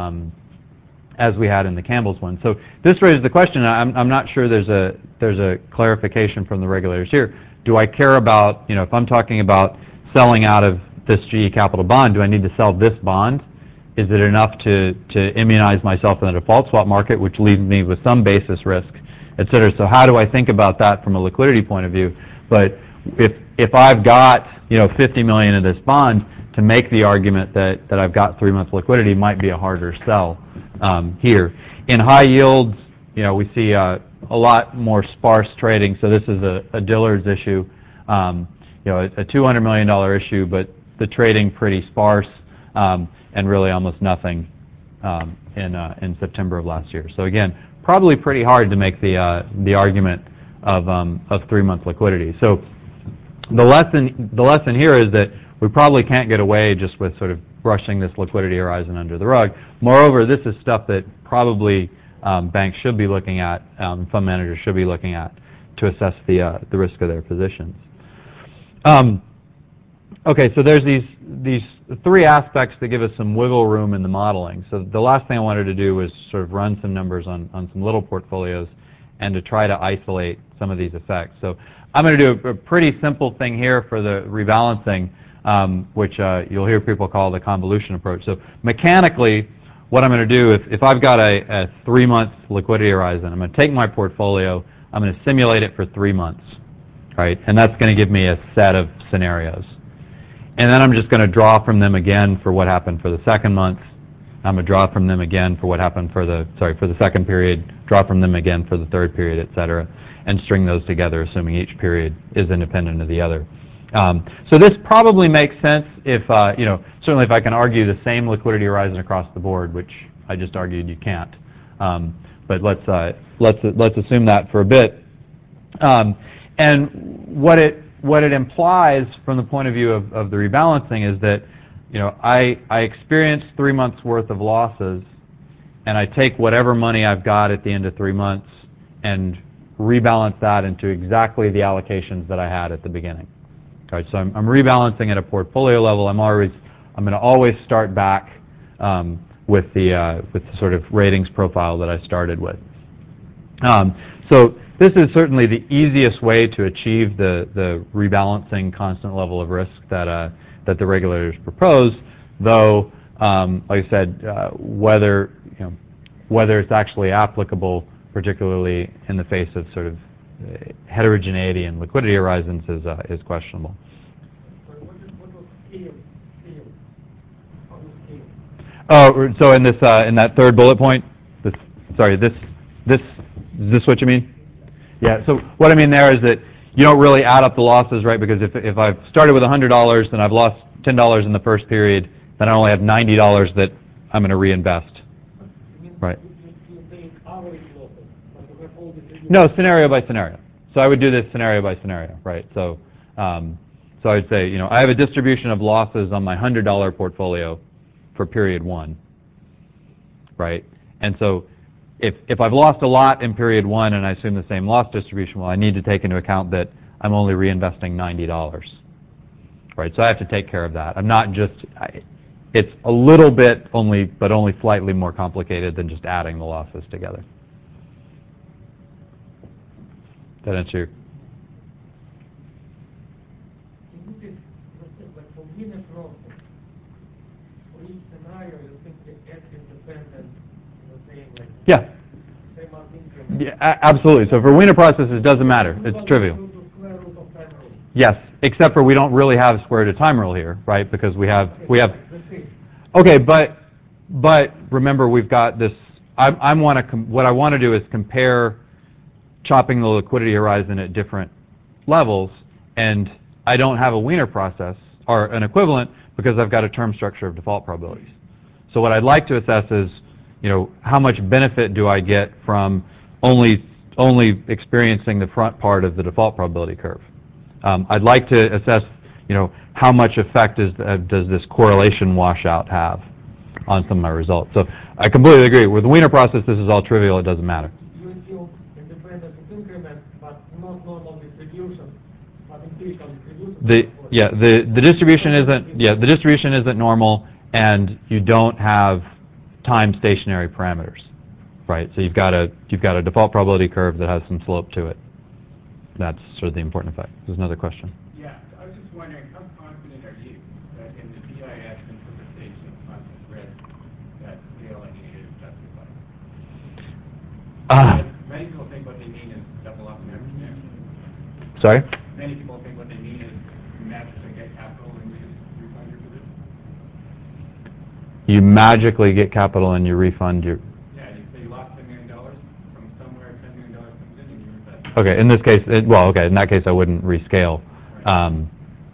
in the Campbell's one. So this raises the question. I'm not sure there's a clarification from the regulators here. Do I care about, if I'm talking about selling out of this GE Capital bond, do I need to sell this bond Is it enough to immunize myself in the default swap market, which leaves me with some basis risk, et cetera? So how do I think about that from a liquidity point of view? But if I've got, you know, $50 million in this bond, to make the argument that I've got 3 months liquidity might be a harder sell here. In high yields, you know, we see a lot more sparse trading. So this is a Dillard's issue, you know, a $200 million issue, but the trading pretty sparse, and really almost nothing in September of last year. So again, probably pretty hard to make the argument of 3 month liquidity. So the lesson here is that we probably can't get away just with sort of brushing this liquidity horizon under the rug. Moreover, this is stuff that probably banks should be looking at, fund managers should be looking at to assess the risk of their positions. Okay, so there's these three aspects that give us some wiggle room in the modeling. So the last thing I wanted to do was sort of run some numbers on some little portfolios and to try to isolate some of these effects. So I'm going to do a pretty simple thing here for the rebalancing, which you'll hear people call the convolution approach. So mechanically, what I'm going to do, if I've got a 3 month liquidity horizon, I'm going to take my portfolio, I'm going to simulate it for 3 months, right? And that's going to give me a set of scenarios. And then I'm just going to draw from them again for what happened for the second month. I'm going to draw from them again for what happened for the second period, draw from them again for the third period, et cetera, and string those together, assuming each period is independent of the other. So this probably makes sense if, certainly if I can argue the same liquidity horizon across the board, which I just argued you can't. But let's assume that for a bit. And what it implies from the point of view of the rebalancing is that, I experience 3 months worth of losses, and I take whatever money I've got at the end of 3 months and rebalance that into exactly the allocations that I had at the beginning. Right, so I'm rebalancing at a portfolio level. I'm going to always start back with the sort of ratings profile that I started with. So this is certainly the easiest way to achieve the rebalancing constant level of risk that the regulators propose. Though, like I said, whether it's actually applicable, particularly in the face of sort of heterogeneity and liquidity horizons, is questionable. Oh, so in that third bullet point, is this what you mean? Yeah. So what I mean there is that you don't really add up the losses, right? Because if I've started with $100 and I've lost $10 in the first period, then I only have $90 that I'm going to reinvest. Right. No, scenario by scenario. So I would do this scenario by scenario, right? So I would say, I have a distribution of losses on my $100 portfolio for period 1, right? And so if I've lost a lot in period 1 and I assume the same loss distribution, well, I need to take into account that I'm only reinvesting $90, right? So I have to take care of that. I'm not just, it's a little bit only, but only slightly more complicated than just adding the losses together. That answer your... Yeah. Yeah, absolutely. So for Wiener processes, it doesn't matter. It's trivial. Yes, except for we don't really have a square root of time rule here, right? Because we have. Okay, but remember, we've got this. What I want to do is compare chopping the liquidity horizon at different levels, and I don't have a Wiener process or an equivalent because I've got a term structure of default probabilities. So what I'd like to assess is, how much benefit do I get from only experiencing the front part of the default probability curve? I'd like to assess, how much effect does this correlation washout have on some of my results? So I completely agree. With the Wiener process, this is all trivial. It doesn't matter. You assume independence of increment, but not normal distribution, but empirical distribution. The distribution isn't normal, and you don't have time stationary parameters, right? So you've got a default probability curve that has some slope to it. That's sort of the important effect. There's another question. Yeah, I was just wondering, how confident are you that in the BIS interpretation of constant risk Many people think what they mean is double up and everything. Sorry? Many people think what they mean is magically get capital and refund your position. You magically get capital and you refund your... Yeah, you lost $10 million from somewhere, $10 million comes in and you invest. Okay, in this case, in that case I wouldn't rescale. Right.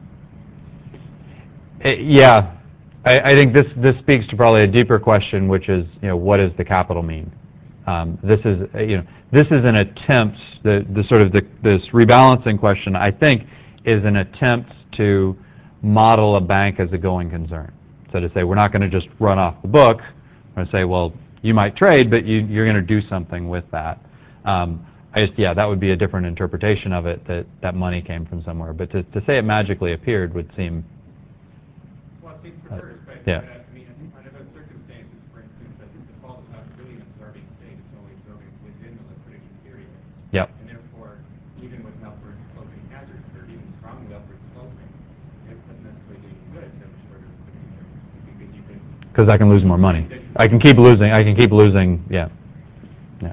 Yeah, I think this speaks to probably a deeper question, which is, what does the capital mean? This is an attempt. This rebalancing question, I think, is an attempt to model a bank as a going concern. So to say we're not going to just run off the book. We're going to say, well, you might trade, but you're going to do something with that. That would be a different interpretation of it. That money came from somewhere. But to say it magically appeared would seem. Well, it seems perverse, but yeah. I mean, under those circumstances, for instance, that the default is not really absorbing state, it's only absorbing within the liquidity period. Yep. And therefore, even with an upward sloping hazard curve, even strongly upward sloping, it doesn't necessarily do you good to have a shorter liquidity period. You could Because I can lose more money. I can keep losing. Yeah. Yeah.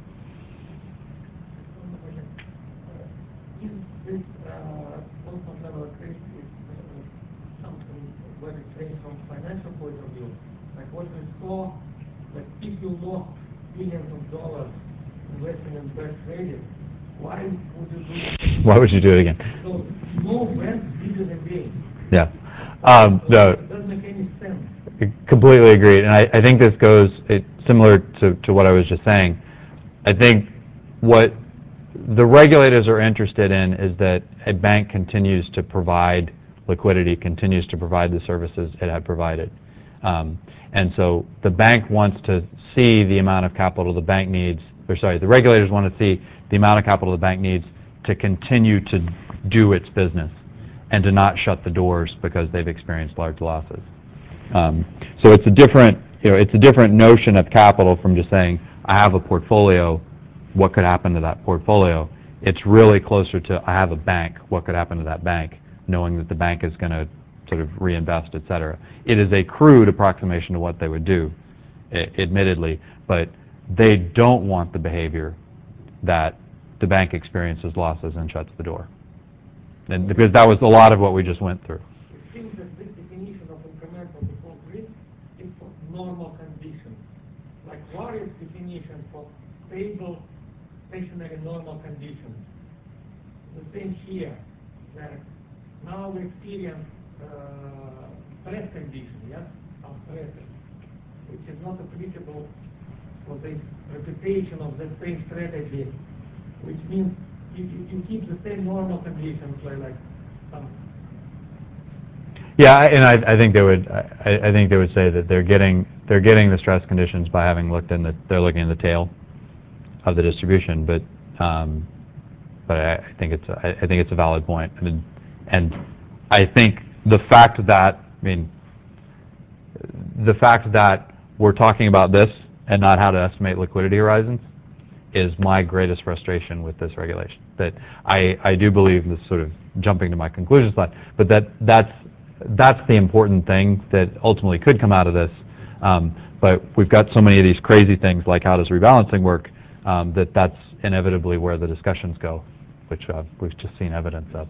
This constant level of risk is something very strange from financial point of view. Like what we saw, like if you lost billions of dollars investing in best traded, why would you do it? Why would you do it again? So no rent bigger than gain. Yeah. No. It doesn't make any sense. Completely agreed, and I think this goes similar to what I was just saying. I think what the regulators are interested in is that a bank continues to provide liquidity, continues to provide the services it had provided. And so the bank wants to see the amount of capital the bank needs, the regulators want to see the amount of capital the bank needs to continue to do its business and to not shut the doors because they've experienced large losses. So it's a different notion of capital from just saying, I have a portfolio, what could happen to that portfolio? It's really closer to, I have a bank, what could happen to that bank, knowing that the bank is going to sort of reinvest, et cetera. It is a crude approximation to what they would do, admittedly, but they don't want the behavior that the bank experiences losses and shuts the door. And because that was a lot of what we just went through. It seems that this definition of incremental default risk is for normal conditions. Like what is definition for stable, stationary, normal conditions? The same here, that now we experience stress condition, yes, some stresses, which is not applicable for the reputation of the same strategy, which means you keep the same normal conditions like some. Yeah, and I think they would. I think they would say that they're getting the stress conditions by having they're looking in the tail of the distribution. But I think it's a valid point. I mean, and I think the fact that we're talking about this and not how to estimate liquidity horizons is my greatest frustration with this regulation. That I do believe this sort of jumping to my conclusion slide, but that's the important thing that ultimately could come out of this. But we've got so many of these crazy things like how does rebalancing work, that's inevitably where the discussions go, which we've just seen evidence of.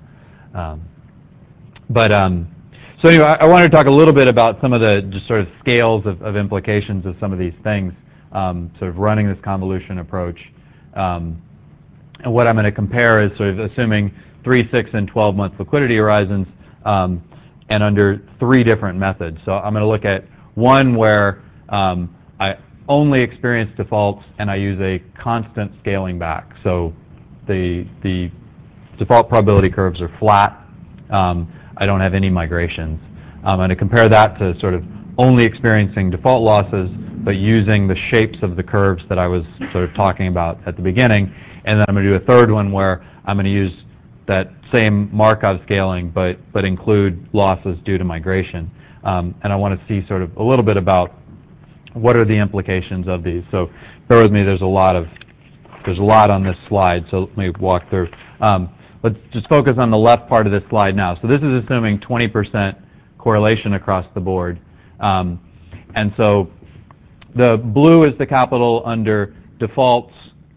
So anyway, I wanted to talk a little bit about some of the just sort of scales of implications of some of these things, sort of running this convolution approach. And what I'm going to compare is sort of assuming 3, 6, and 12-month liquidity horizons, and under 3 different methods. So I'm going to look at one where I only experience defaults and I use a constant scaling back. So the default probability curves are flat. I don't have any migrations. I'm going to compare that to sort of only experiencing default losses, but using the shapes of the curves that I was sort of talking about at the beginning. And then I'm going to do a third one where I'm going to use that same Markov scaling, but include losses due to migration. And I want to see sort of a little bit about what are the implications of these. So bear with me. There's a lot on this slide. So let me walk through. Let's just focus on the left part of this slide now. So this is assuming 20% correlation across the board. And so the blue is the capital under defaults,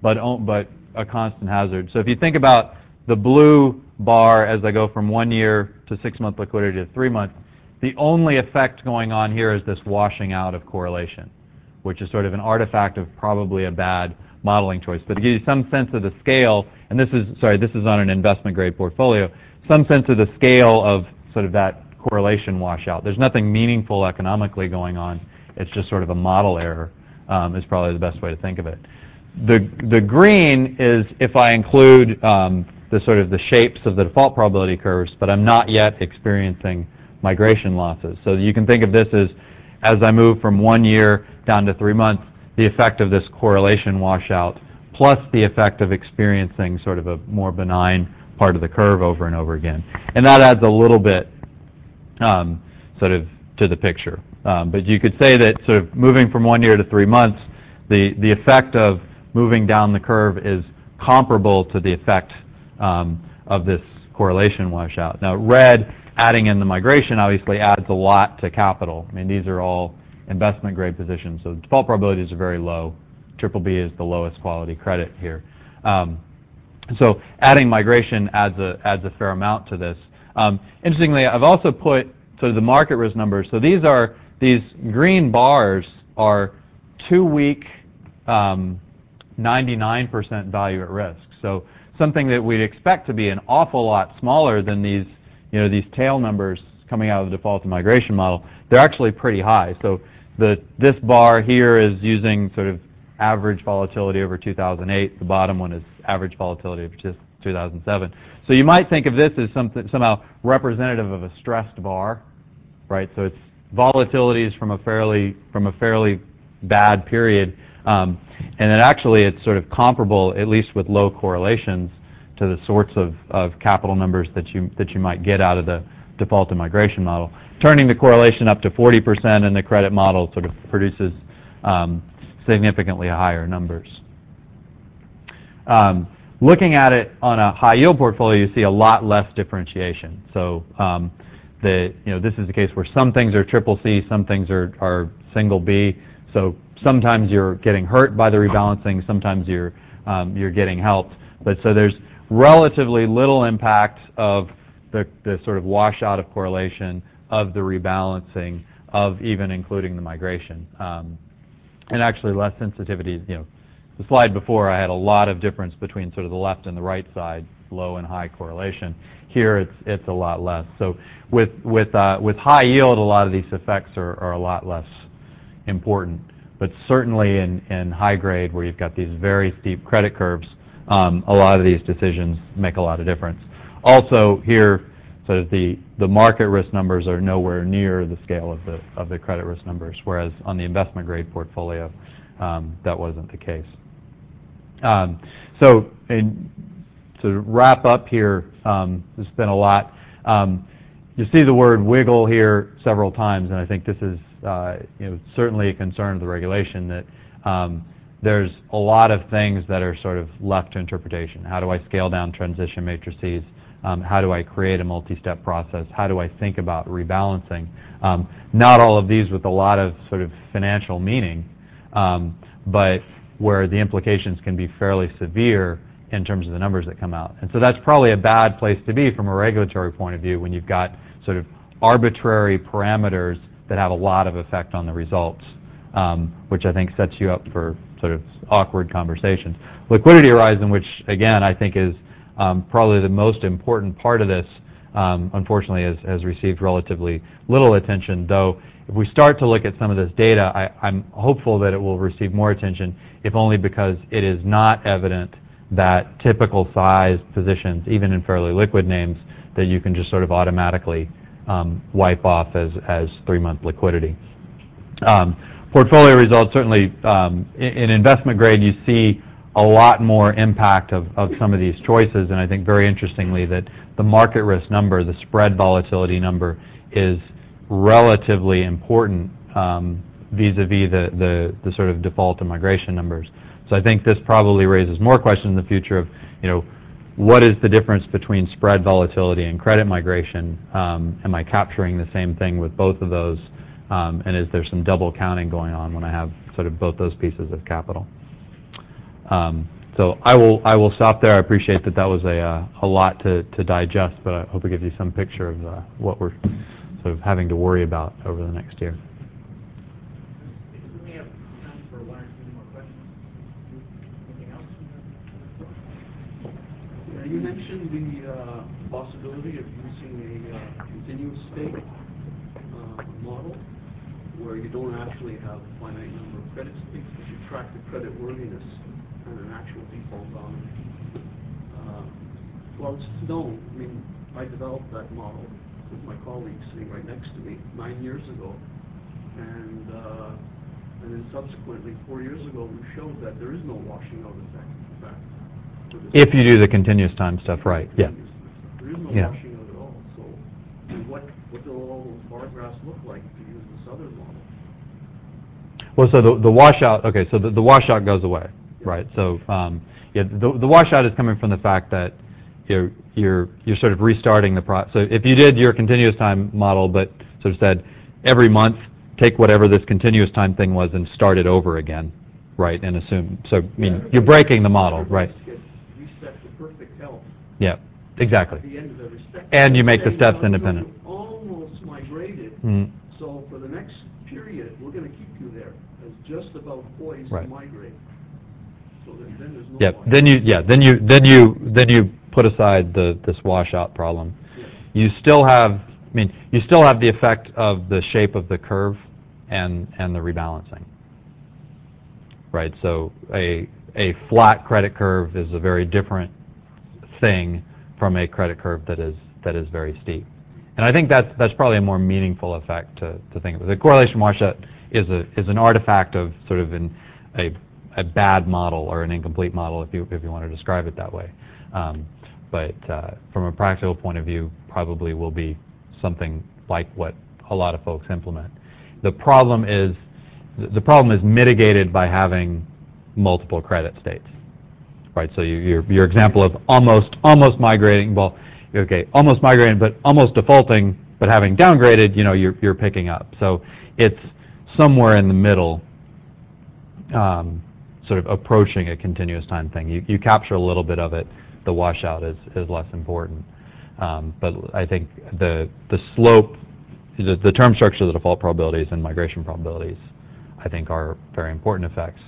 but a constant hazard. So if you think about the blue bar as I go from 1 year to 6-month liquidity to 3 months, the only effect going on here is this washing out of correlation, which is sort of an artifact of probably a bad modeling choice. But to give you some sense of the scale, and this is on an investment grade portfolio, some sense of the scale of sort of that correlation washout. There's nothing meaningful economically going on. It's just sort of a model error is probably the best way to think of it. The green is if I include the sort of the shapes of the default probability curves, but I'm not yet experiencing migration losses. So you can think of this as I move from 1 year down to 3 months, the effect of this correlation washout plus the effect of experiencing sort of a more benign part of the curve over and over again. And that adds a little bit sort of to the picture. But you could say that sort of moving from 1 year to 3 months, the effect of moving down the curve is comparable to the effect of this correlation washout. Now, red, adding in the migration, obviously adds a lot to capital. I mean, these are all investment grade positions, so default probabilities are very low. Triple B is the lowest quality credit here. So adding migration adds a fair amount to this. Interestingly, I've also put sort of the market risk numbers. So these green bars are 2-week 99% value at risk. So something that we'd expect to be an awful lot smaller than these tail numbers coming out of the default and migration model. They're actually pretty high. So this bar here is using sort of average volatility over 2008. The bottom one is average volatility over 2007. So you might think of this as somehow representative of a stressed bar, right? So it's volatilities from a fairly bad period, and then actually it's sort of comparable, at least with low correlations, to the sorts of capital numbers that you might get out of the default and migration model. Turning the correlation up to 40% in the credit model sort of produces significantly higher numbers. Looking at it on a high yield portfolio, you see a lot less differentiation. So this is the case where some things are triple C, some things are single B. So sometimes you're getting hurt by the rebalancing, sometimes you're getting helped. But so there's relatively little impact of the sort of washout of correlation, of the rebalancing, of even including the migration. And actually less sensitivity. The slide before, I had a lot of difference between sort of the left and the right side, low and high correlation. Here it's a lot less. So with high yield, a lot of these effects are a lot less important. But certainly in high grade, where you've got these very steep credit curves, a lot of these decisions make a lot of difference. Also here, sort of the market risk numbers are nowhere near the scale of the credit risk numbers, whereas on the investment grade portfolio, that wasn't the case. So to wrap up here, there's been a lot. You see the word wiggle here several times, and I think this is certainly a concern of the regulation that there's a lot of things that are sort of left to interpretation. How do I scale down transition matrices? How do I create a multi-step process? How do I think about rebalancing? Not all of these with a lot of sort of financial meaning, but where the implications can be fairly severe in terms of the numbers that come out. And so that's probably a bad place to be from a regulatory point of view when you've got sort of arbitrary parameters that have a lot of effect on the results, which I think sets you up for sort of awkward conversations. Liquidity horizon, which again I think is probably the most important part of this, unfortunately has received relatively little attention, though if we start to look at some of this data, I'm hopeful that it will receive more attention, if only because it is not evident that typical size positions, even in fairly liquid names, that you can just sort of automatically wipe off as 3-month liquidity. Portfolio results, certainly in investment grade, you see a lot more impact of some of these choices, and I think very interestingly that the market risk number, the spread volatility number, is relatively important vis-a-vis the sort of default and migration numbers. So I think this probably raises more questions in the future of, what is the difference between spread volatility and credit migration? Am I capturing the same thing with both of those? And is there some double counting going on when I have sort of both those pieces of capital? So I will stop there. I appreciate that was a lot to digest, but I hope it gives you some picture of what we're sort of having to worry about over the next year. We have time for one or two more questions. Anything else? You mentioned the possibility of using a continuous state model where you don't actually have a finite number of credit states, but you track the credit worthiness and an actual default on it. Well, it's known. I mean, I developed that model with my colleague sitting right next to me 9 years ago, and then subsequently 4 years ago we showed that there is no washing out effect. In fact, If you do the continuous time stuff right, yeah. There is no Yeah. washing out at all. So, what do all those bar graphs look like if you use this other model? Well, so the washout, okay, so the washout goes away, right? So, yeah, the washout is coming from the fact that you're sort of restarting the process. So if you did your continuous time model, but sort of said every month take whatever this continuous time thing was and start it over again, right? And assume. So I mean, you're breaking the model, right? Reset to perfect health. Yeah, exactly. At the end of every step. And you make the steps Now, independent. you almost migrated. Mm. So for the next period, we're going to keep you there as just about poised Right. to migrate. So then there's no. Yeah. washing. Then you put aside this washout problem. Yeah. You still have the effect of the shape of the curve and the rebalancing. Right. So a flat credit curve is a very different thing from a credit curve that is very steep. And I think that's probably a more meaningful effect to think of. The correlation washout is an artifact of sort of a bad model or an incomplete model, if you want to describe it that way. But from a practical point of view, probably will be something like what a lot of folks implement. The problem is mitigated by having multiple credit states, right? So your example of almost migrating, well, okay, almost migrating, but almost defaulting, but having downgraded, you're picking up. So it's somewhere in the middle, sort of approaching a continuous time thing. You capture a little bit of it. The washout is less important. But I think the slope, the term structure, the default probabilities, and migration probabilities, I think are very important effects.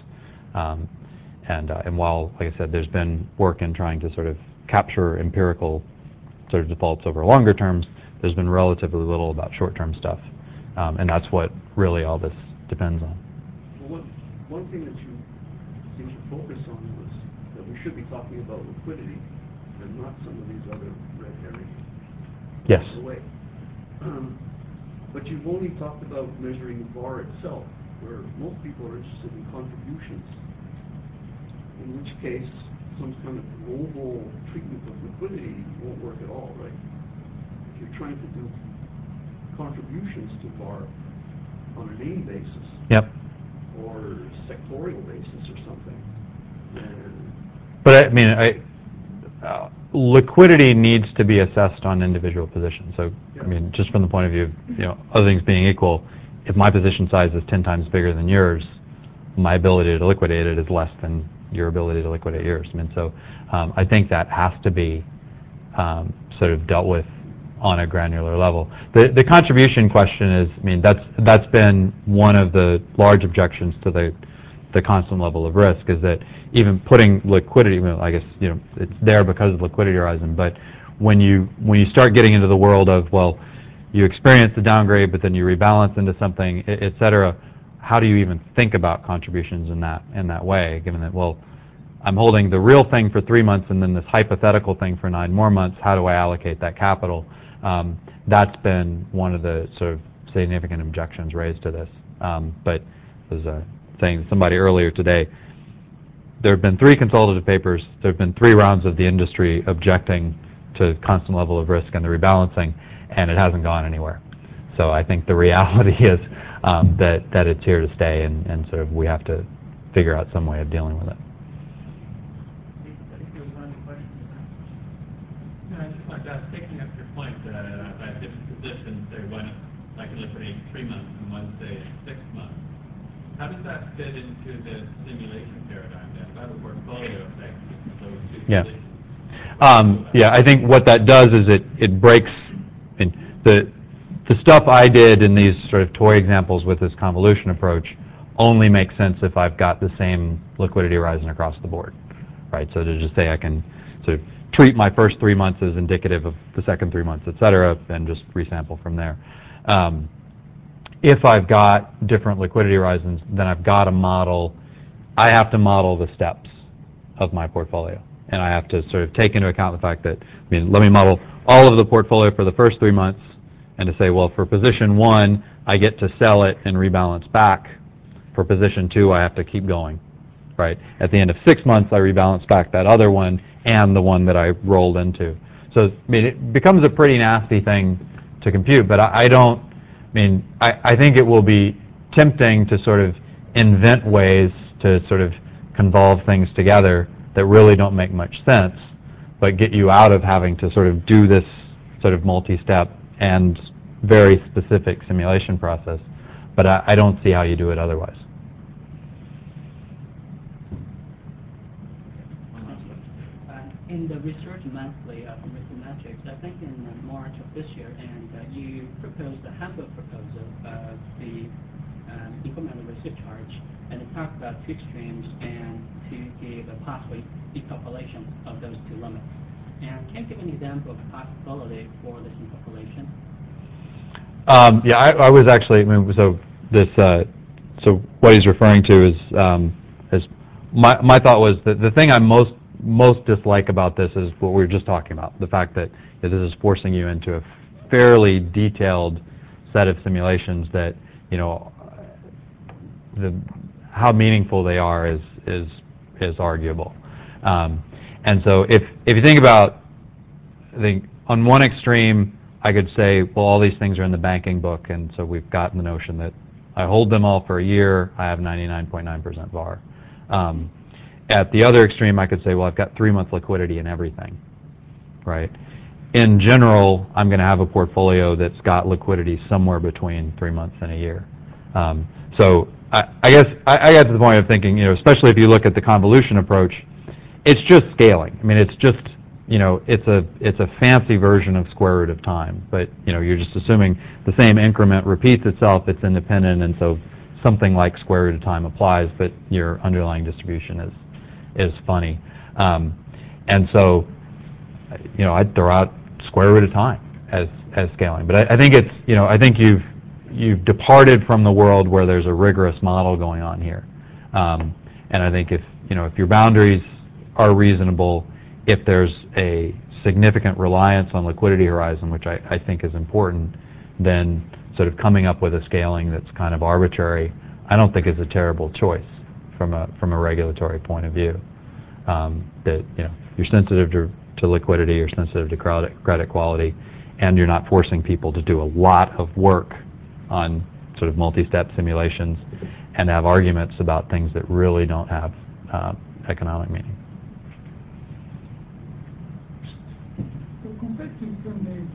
And while, like I said, there's been work in trying to sort of capture empirical sort of defaults over longer terms, there's been relatively little about short-term stuff. And that's what really all this depends on. Well, one thing that you seem to focus on was that we should be talking about liquidity and not some of these other red herring. Yes. Away. But you've only talked about measuring the VAR itself, where most people are interested in contributions, in which case some kind of global treatment of liquidity won't work at all, right? If you're trying to do contributions to VAR on a name basis, Yep. or sectorial basis or something. But I mean, liquidity needs to be assessed on individual positions. So, I mean, just from the point of view of, other things being equal, if my position size is 10 times bigger than yours, my ability to liquidate it is less than your ability to liquidate yours. I mean, so I think that has to be sort of dealt with on a granular level. The contribution question is, I mean, that's been one of the large objections to the constant level of risk, is that even putting liquidity, well, I guess it's there because of liquidity horizon, but when you start getting into the world of, well, you experience the downgrade, but then you rebalance into something, et cetera, how do you even think about contributions in that way, given that, well, I'm holding the real thing for 3 months and then this hypothetical thing for 9 more months, how do I allocate that capital? That's been one of the sort of significant objections raised to this. But as saying to somebody earlier today, there have been 3 consultative papers, there have been 3 rounds of the industry objecting to constant level of risk and the rebalancing, and it hasn't gone anywhere. So I think the reality is that it's here to stay, and sort of we have to figure out some way of dealing with it. I think there was one question. No, I just like that, picking up your point about different positions, say one I can liquidate 3 months and one say 6 months. How does that fit into the simulation paradigm then? If I have a portfolio of, say, Yeah. Yeah, I think what that does is it breaks, I mean, the stuff I did in these sort of toy examples with this convolution approach only makes sense if I've got the same liquidity horizon across the board, right? So to just say I can sort of treat my first 3 months as indicative of the second 3 months, et cetera, and just resample from there. If I've got different liquidity horizons, then I've got to model, I have to model the steps of my portfolio. And I have to sort of take into account the fact that, I mean, let me model all of the portfolio for the first 3 months, and to say, well, for position 1, I get to sell it and rebalance back. For position 2, I have to keep going, right? At the end of 6 months, I rebalance back that other one and the one that I rolled into. So, I mean, it becomes a pretty nasty thing to compute, but I think it will be tempting to sort of invent ways to sort of convolve things together that really don't make much sense, but get you out of having to sort of do this sort of multi-step and very specific simulation process. But I don't see how you do it otherwise. In the Research Monthly from Mathematics, I think in March of this year, and you proposed a Hamburg proposal of the incremental receipt charge, and it talked about two extremes and to give a possible interpolation of those two limits. And can you give an example of a possibility for this interpolation? Yeah, I was actually, I mean, so this, so what he's referring to is my thought was that the thing I most dislike about this is what we were just talking about, the fact that this is forcing you into a fairly detailed set of simulations that, you know, how meaningful they are is arguable. And so if you think about, I think on one extreme, I could say, well, all these things are in the banking book, and so we've gotten the notion that I hold them all for a year, I have 99.9% VAR. At the other extreme, I could say, well, I've got 3-month liquidity in everything, right? In general, I'm going to have a portfolio that's got liquidity somewhere between 3 months and a year. So I guess I got to the point of thinking, you know, especially if you look at the convolution approach, it's just scaling. I mean, it's just, you know, it's a fancy version of square root of time, but, you know, you're just assuming the same increment repeats itself, it's independent, and so something like square root of time applies, but your underlying distribution is funny. And so, you know, I'd throw out square root of time as scaling. But I think it's, you know, I think you've departed from the world where there's a rigorous model going on here. And I think if, you know, if your boundaries are reasonable, if there's a significant reliance on liquidity horizon, which I think is important, then sort of coming up with a scaling that's kind of arbitrary, I don't think is a terrible choice from a regulatory point of view. That, you know, you're sensitive to liquidity, you're sensitive to credit quality, and you're not forcing people to do a lot of work on sort of multi-step simulations and have arguments about things that really don't have economic meaning. So compared to term-based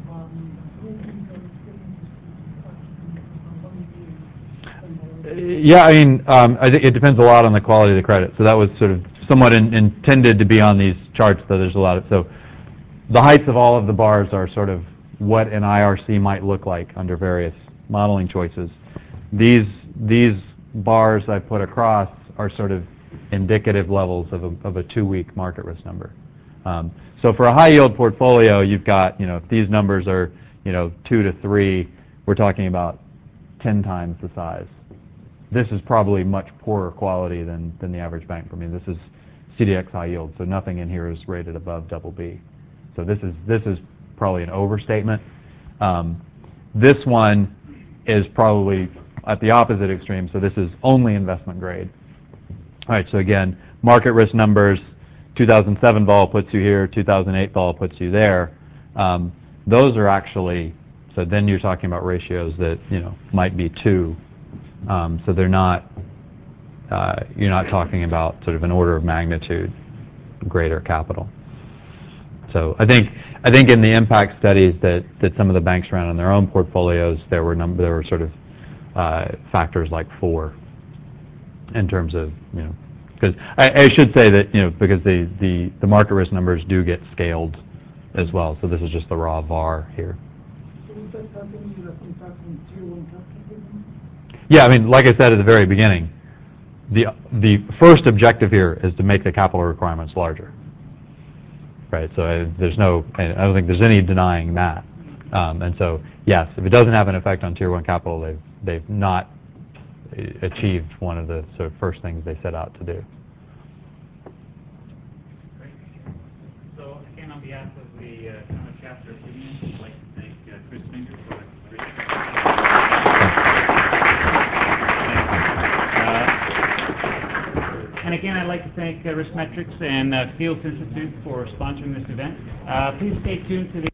yeah, I mean, I think it depends a lot on the quality of the credit. So that was sort of somewhat intended to be on these charts, though there's a lot of, so the heights of all of the bars are sort of what an IRC might look like under various modeling choices. These bars I put across are sort of indicative levels of a 2-week market risk number. So for a high yield portfolio, you've got, you know, if these numbers are, you know, 2 to 3, we're talking about 10 times the size. This is probably much poorer quality than the average bank. I mean, this is CDX high yield, so nothing in here is rated above BB. So this is probably an overstatement. This one is probably at the opposite extreme, so this is only investment grade. All right, so again, market risk numbers, 2007 vol puts you here, 2008 vol puts you there. Those are actually, so then you're talking about ratios that, you know, might be 2. So they're not, you're not talking about sort of an order of magnitude greater capital. So I think in the impact studies that some of the banks ran on their own portfolios, there were sort of factors like 4 in terms of, you know, because I should say that, because the market risk numbers do get scaled as well, so this is just the raw VAR here. So would that have any impact on Tier 1 capital? Yeah, I mean, like I said at the very beginning, the first objective here is to make the capital requirements larger. Right, so I don't think there's any denying that. And so, yes, if it doesn't have an effect on Tier 1 capital, they've not achieved one of the sort of first things they set out to do. Great. So again, on behalf of the Toronto chapter of Union, I'd like to thank Chris Finger for a great and again, I'd like to thank RiskMetrics and Fields Institute for sponsoring this event. Please stay tuned to the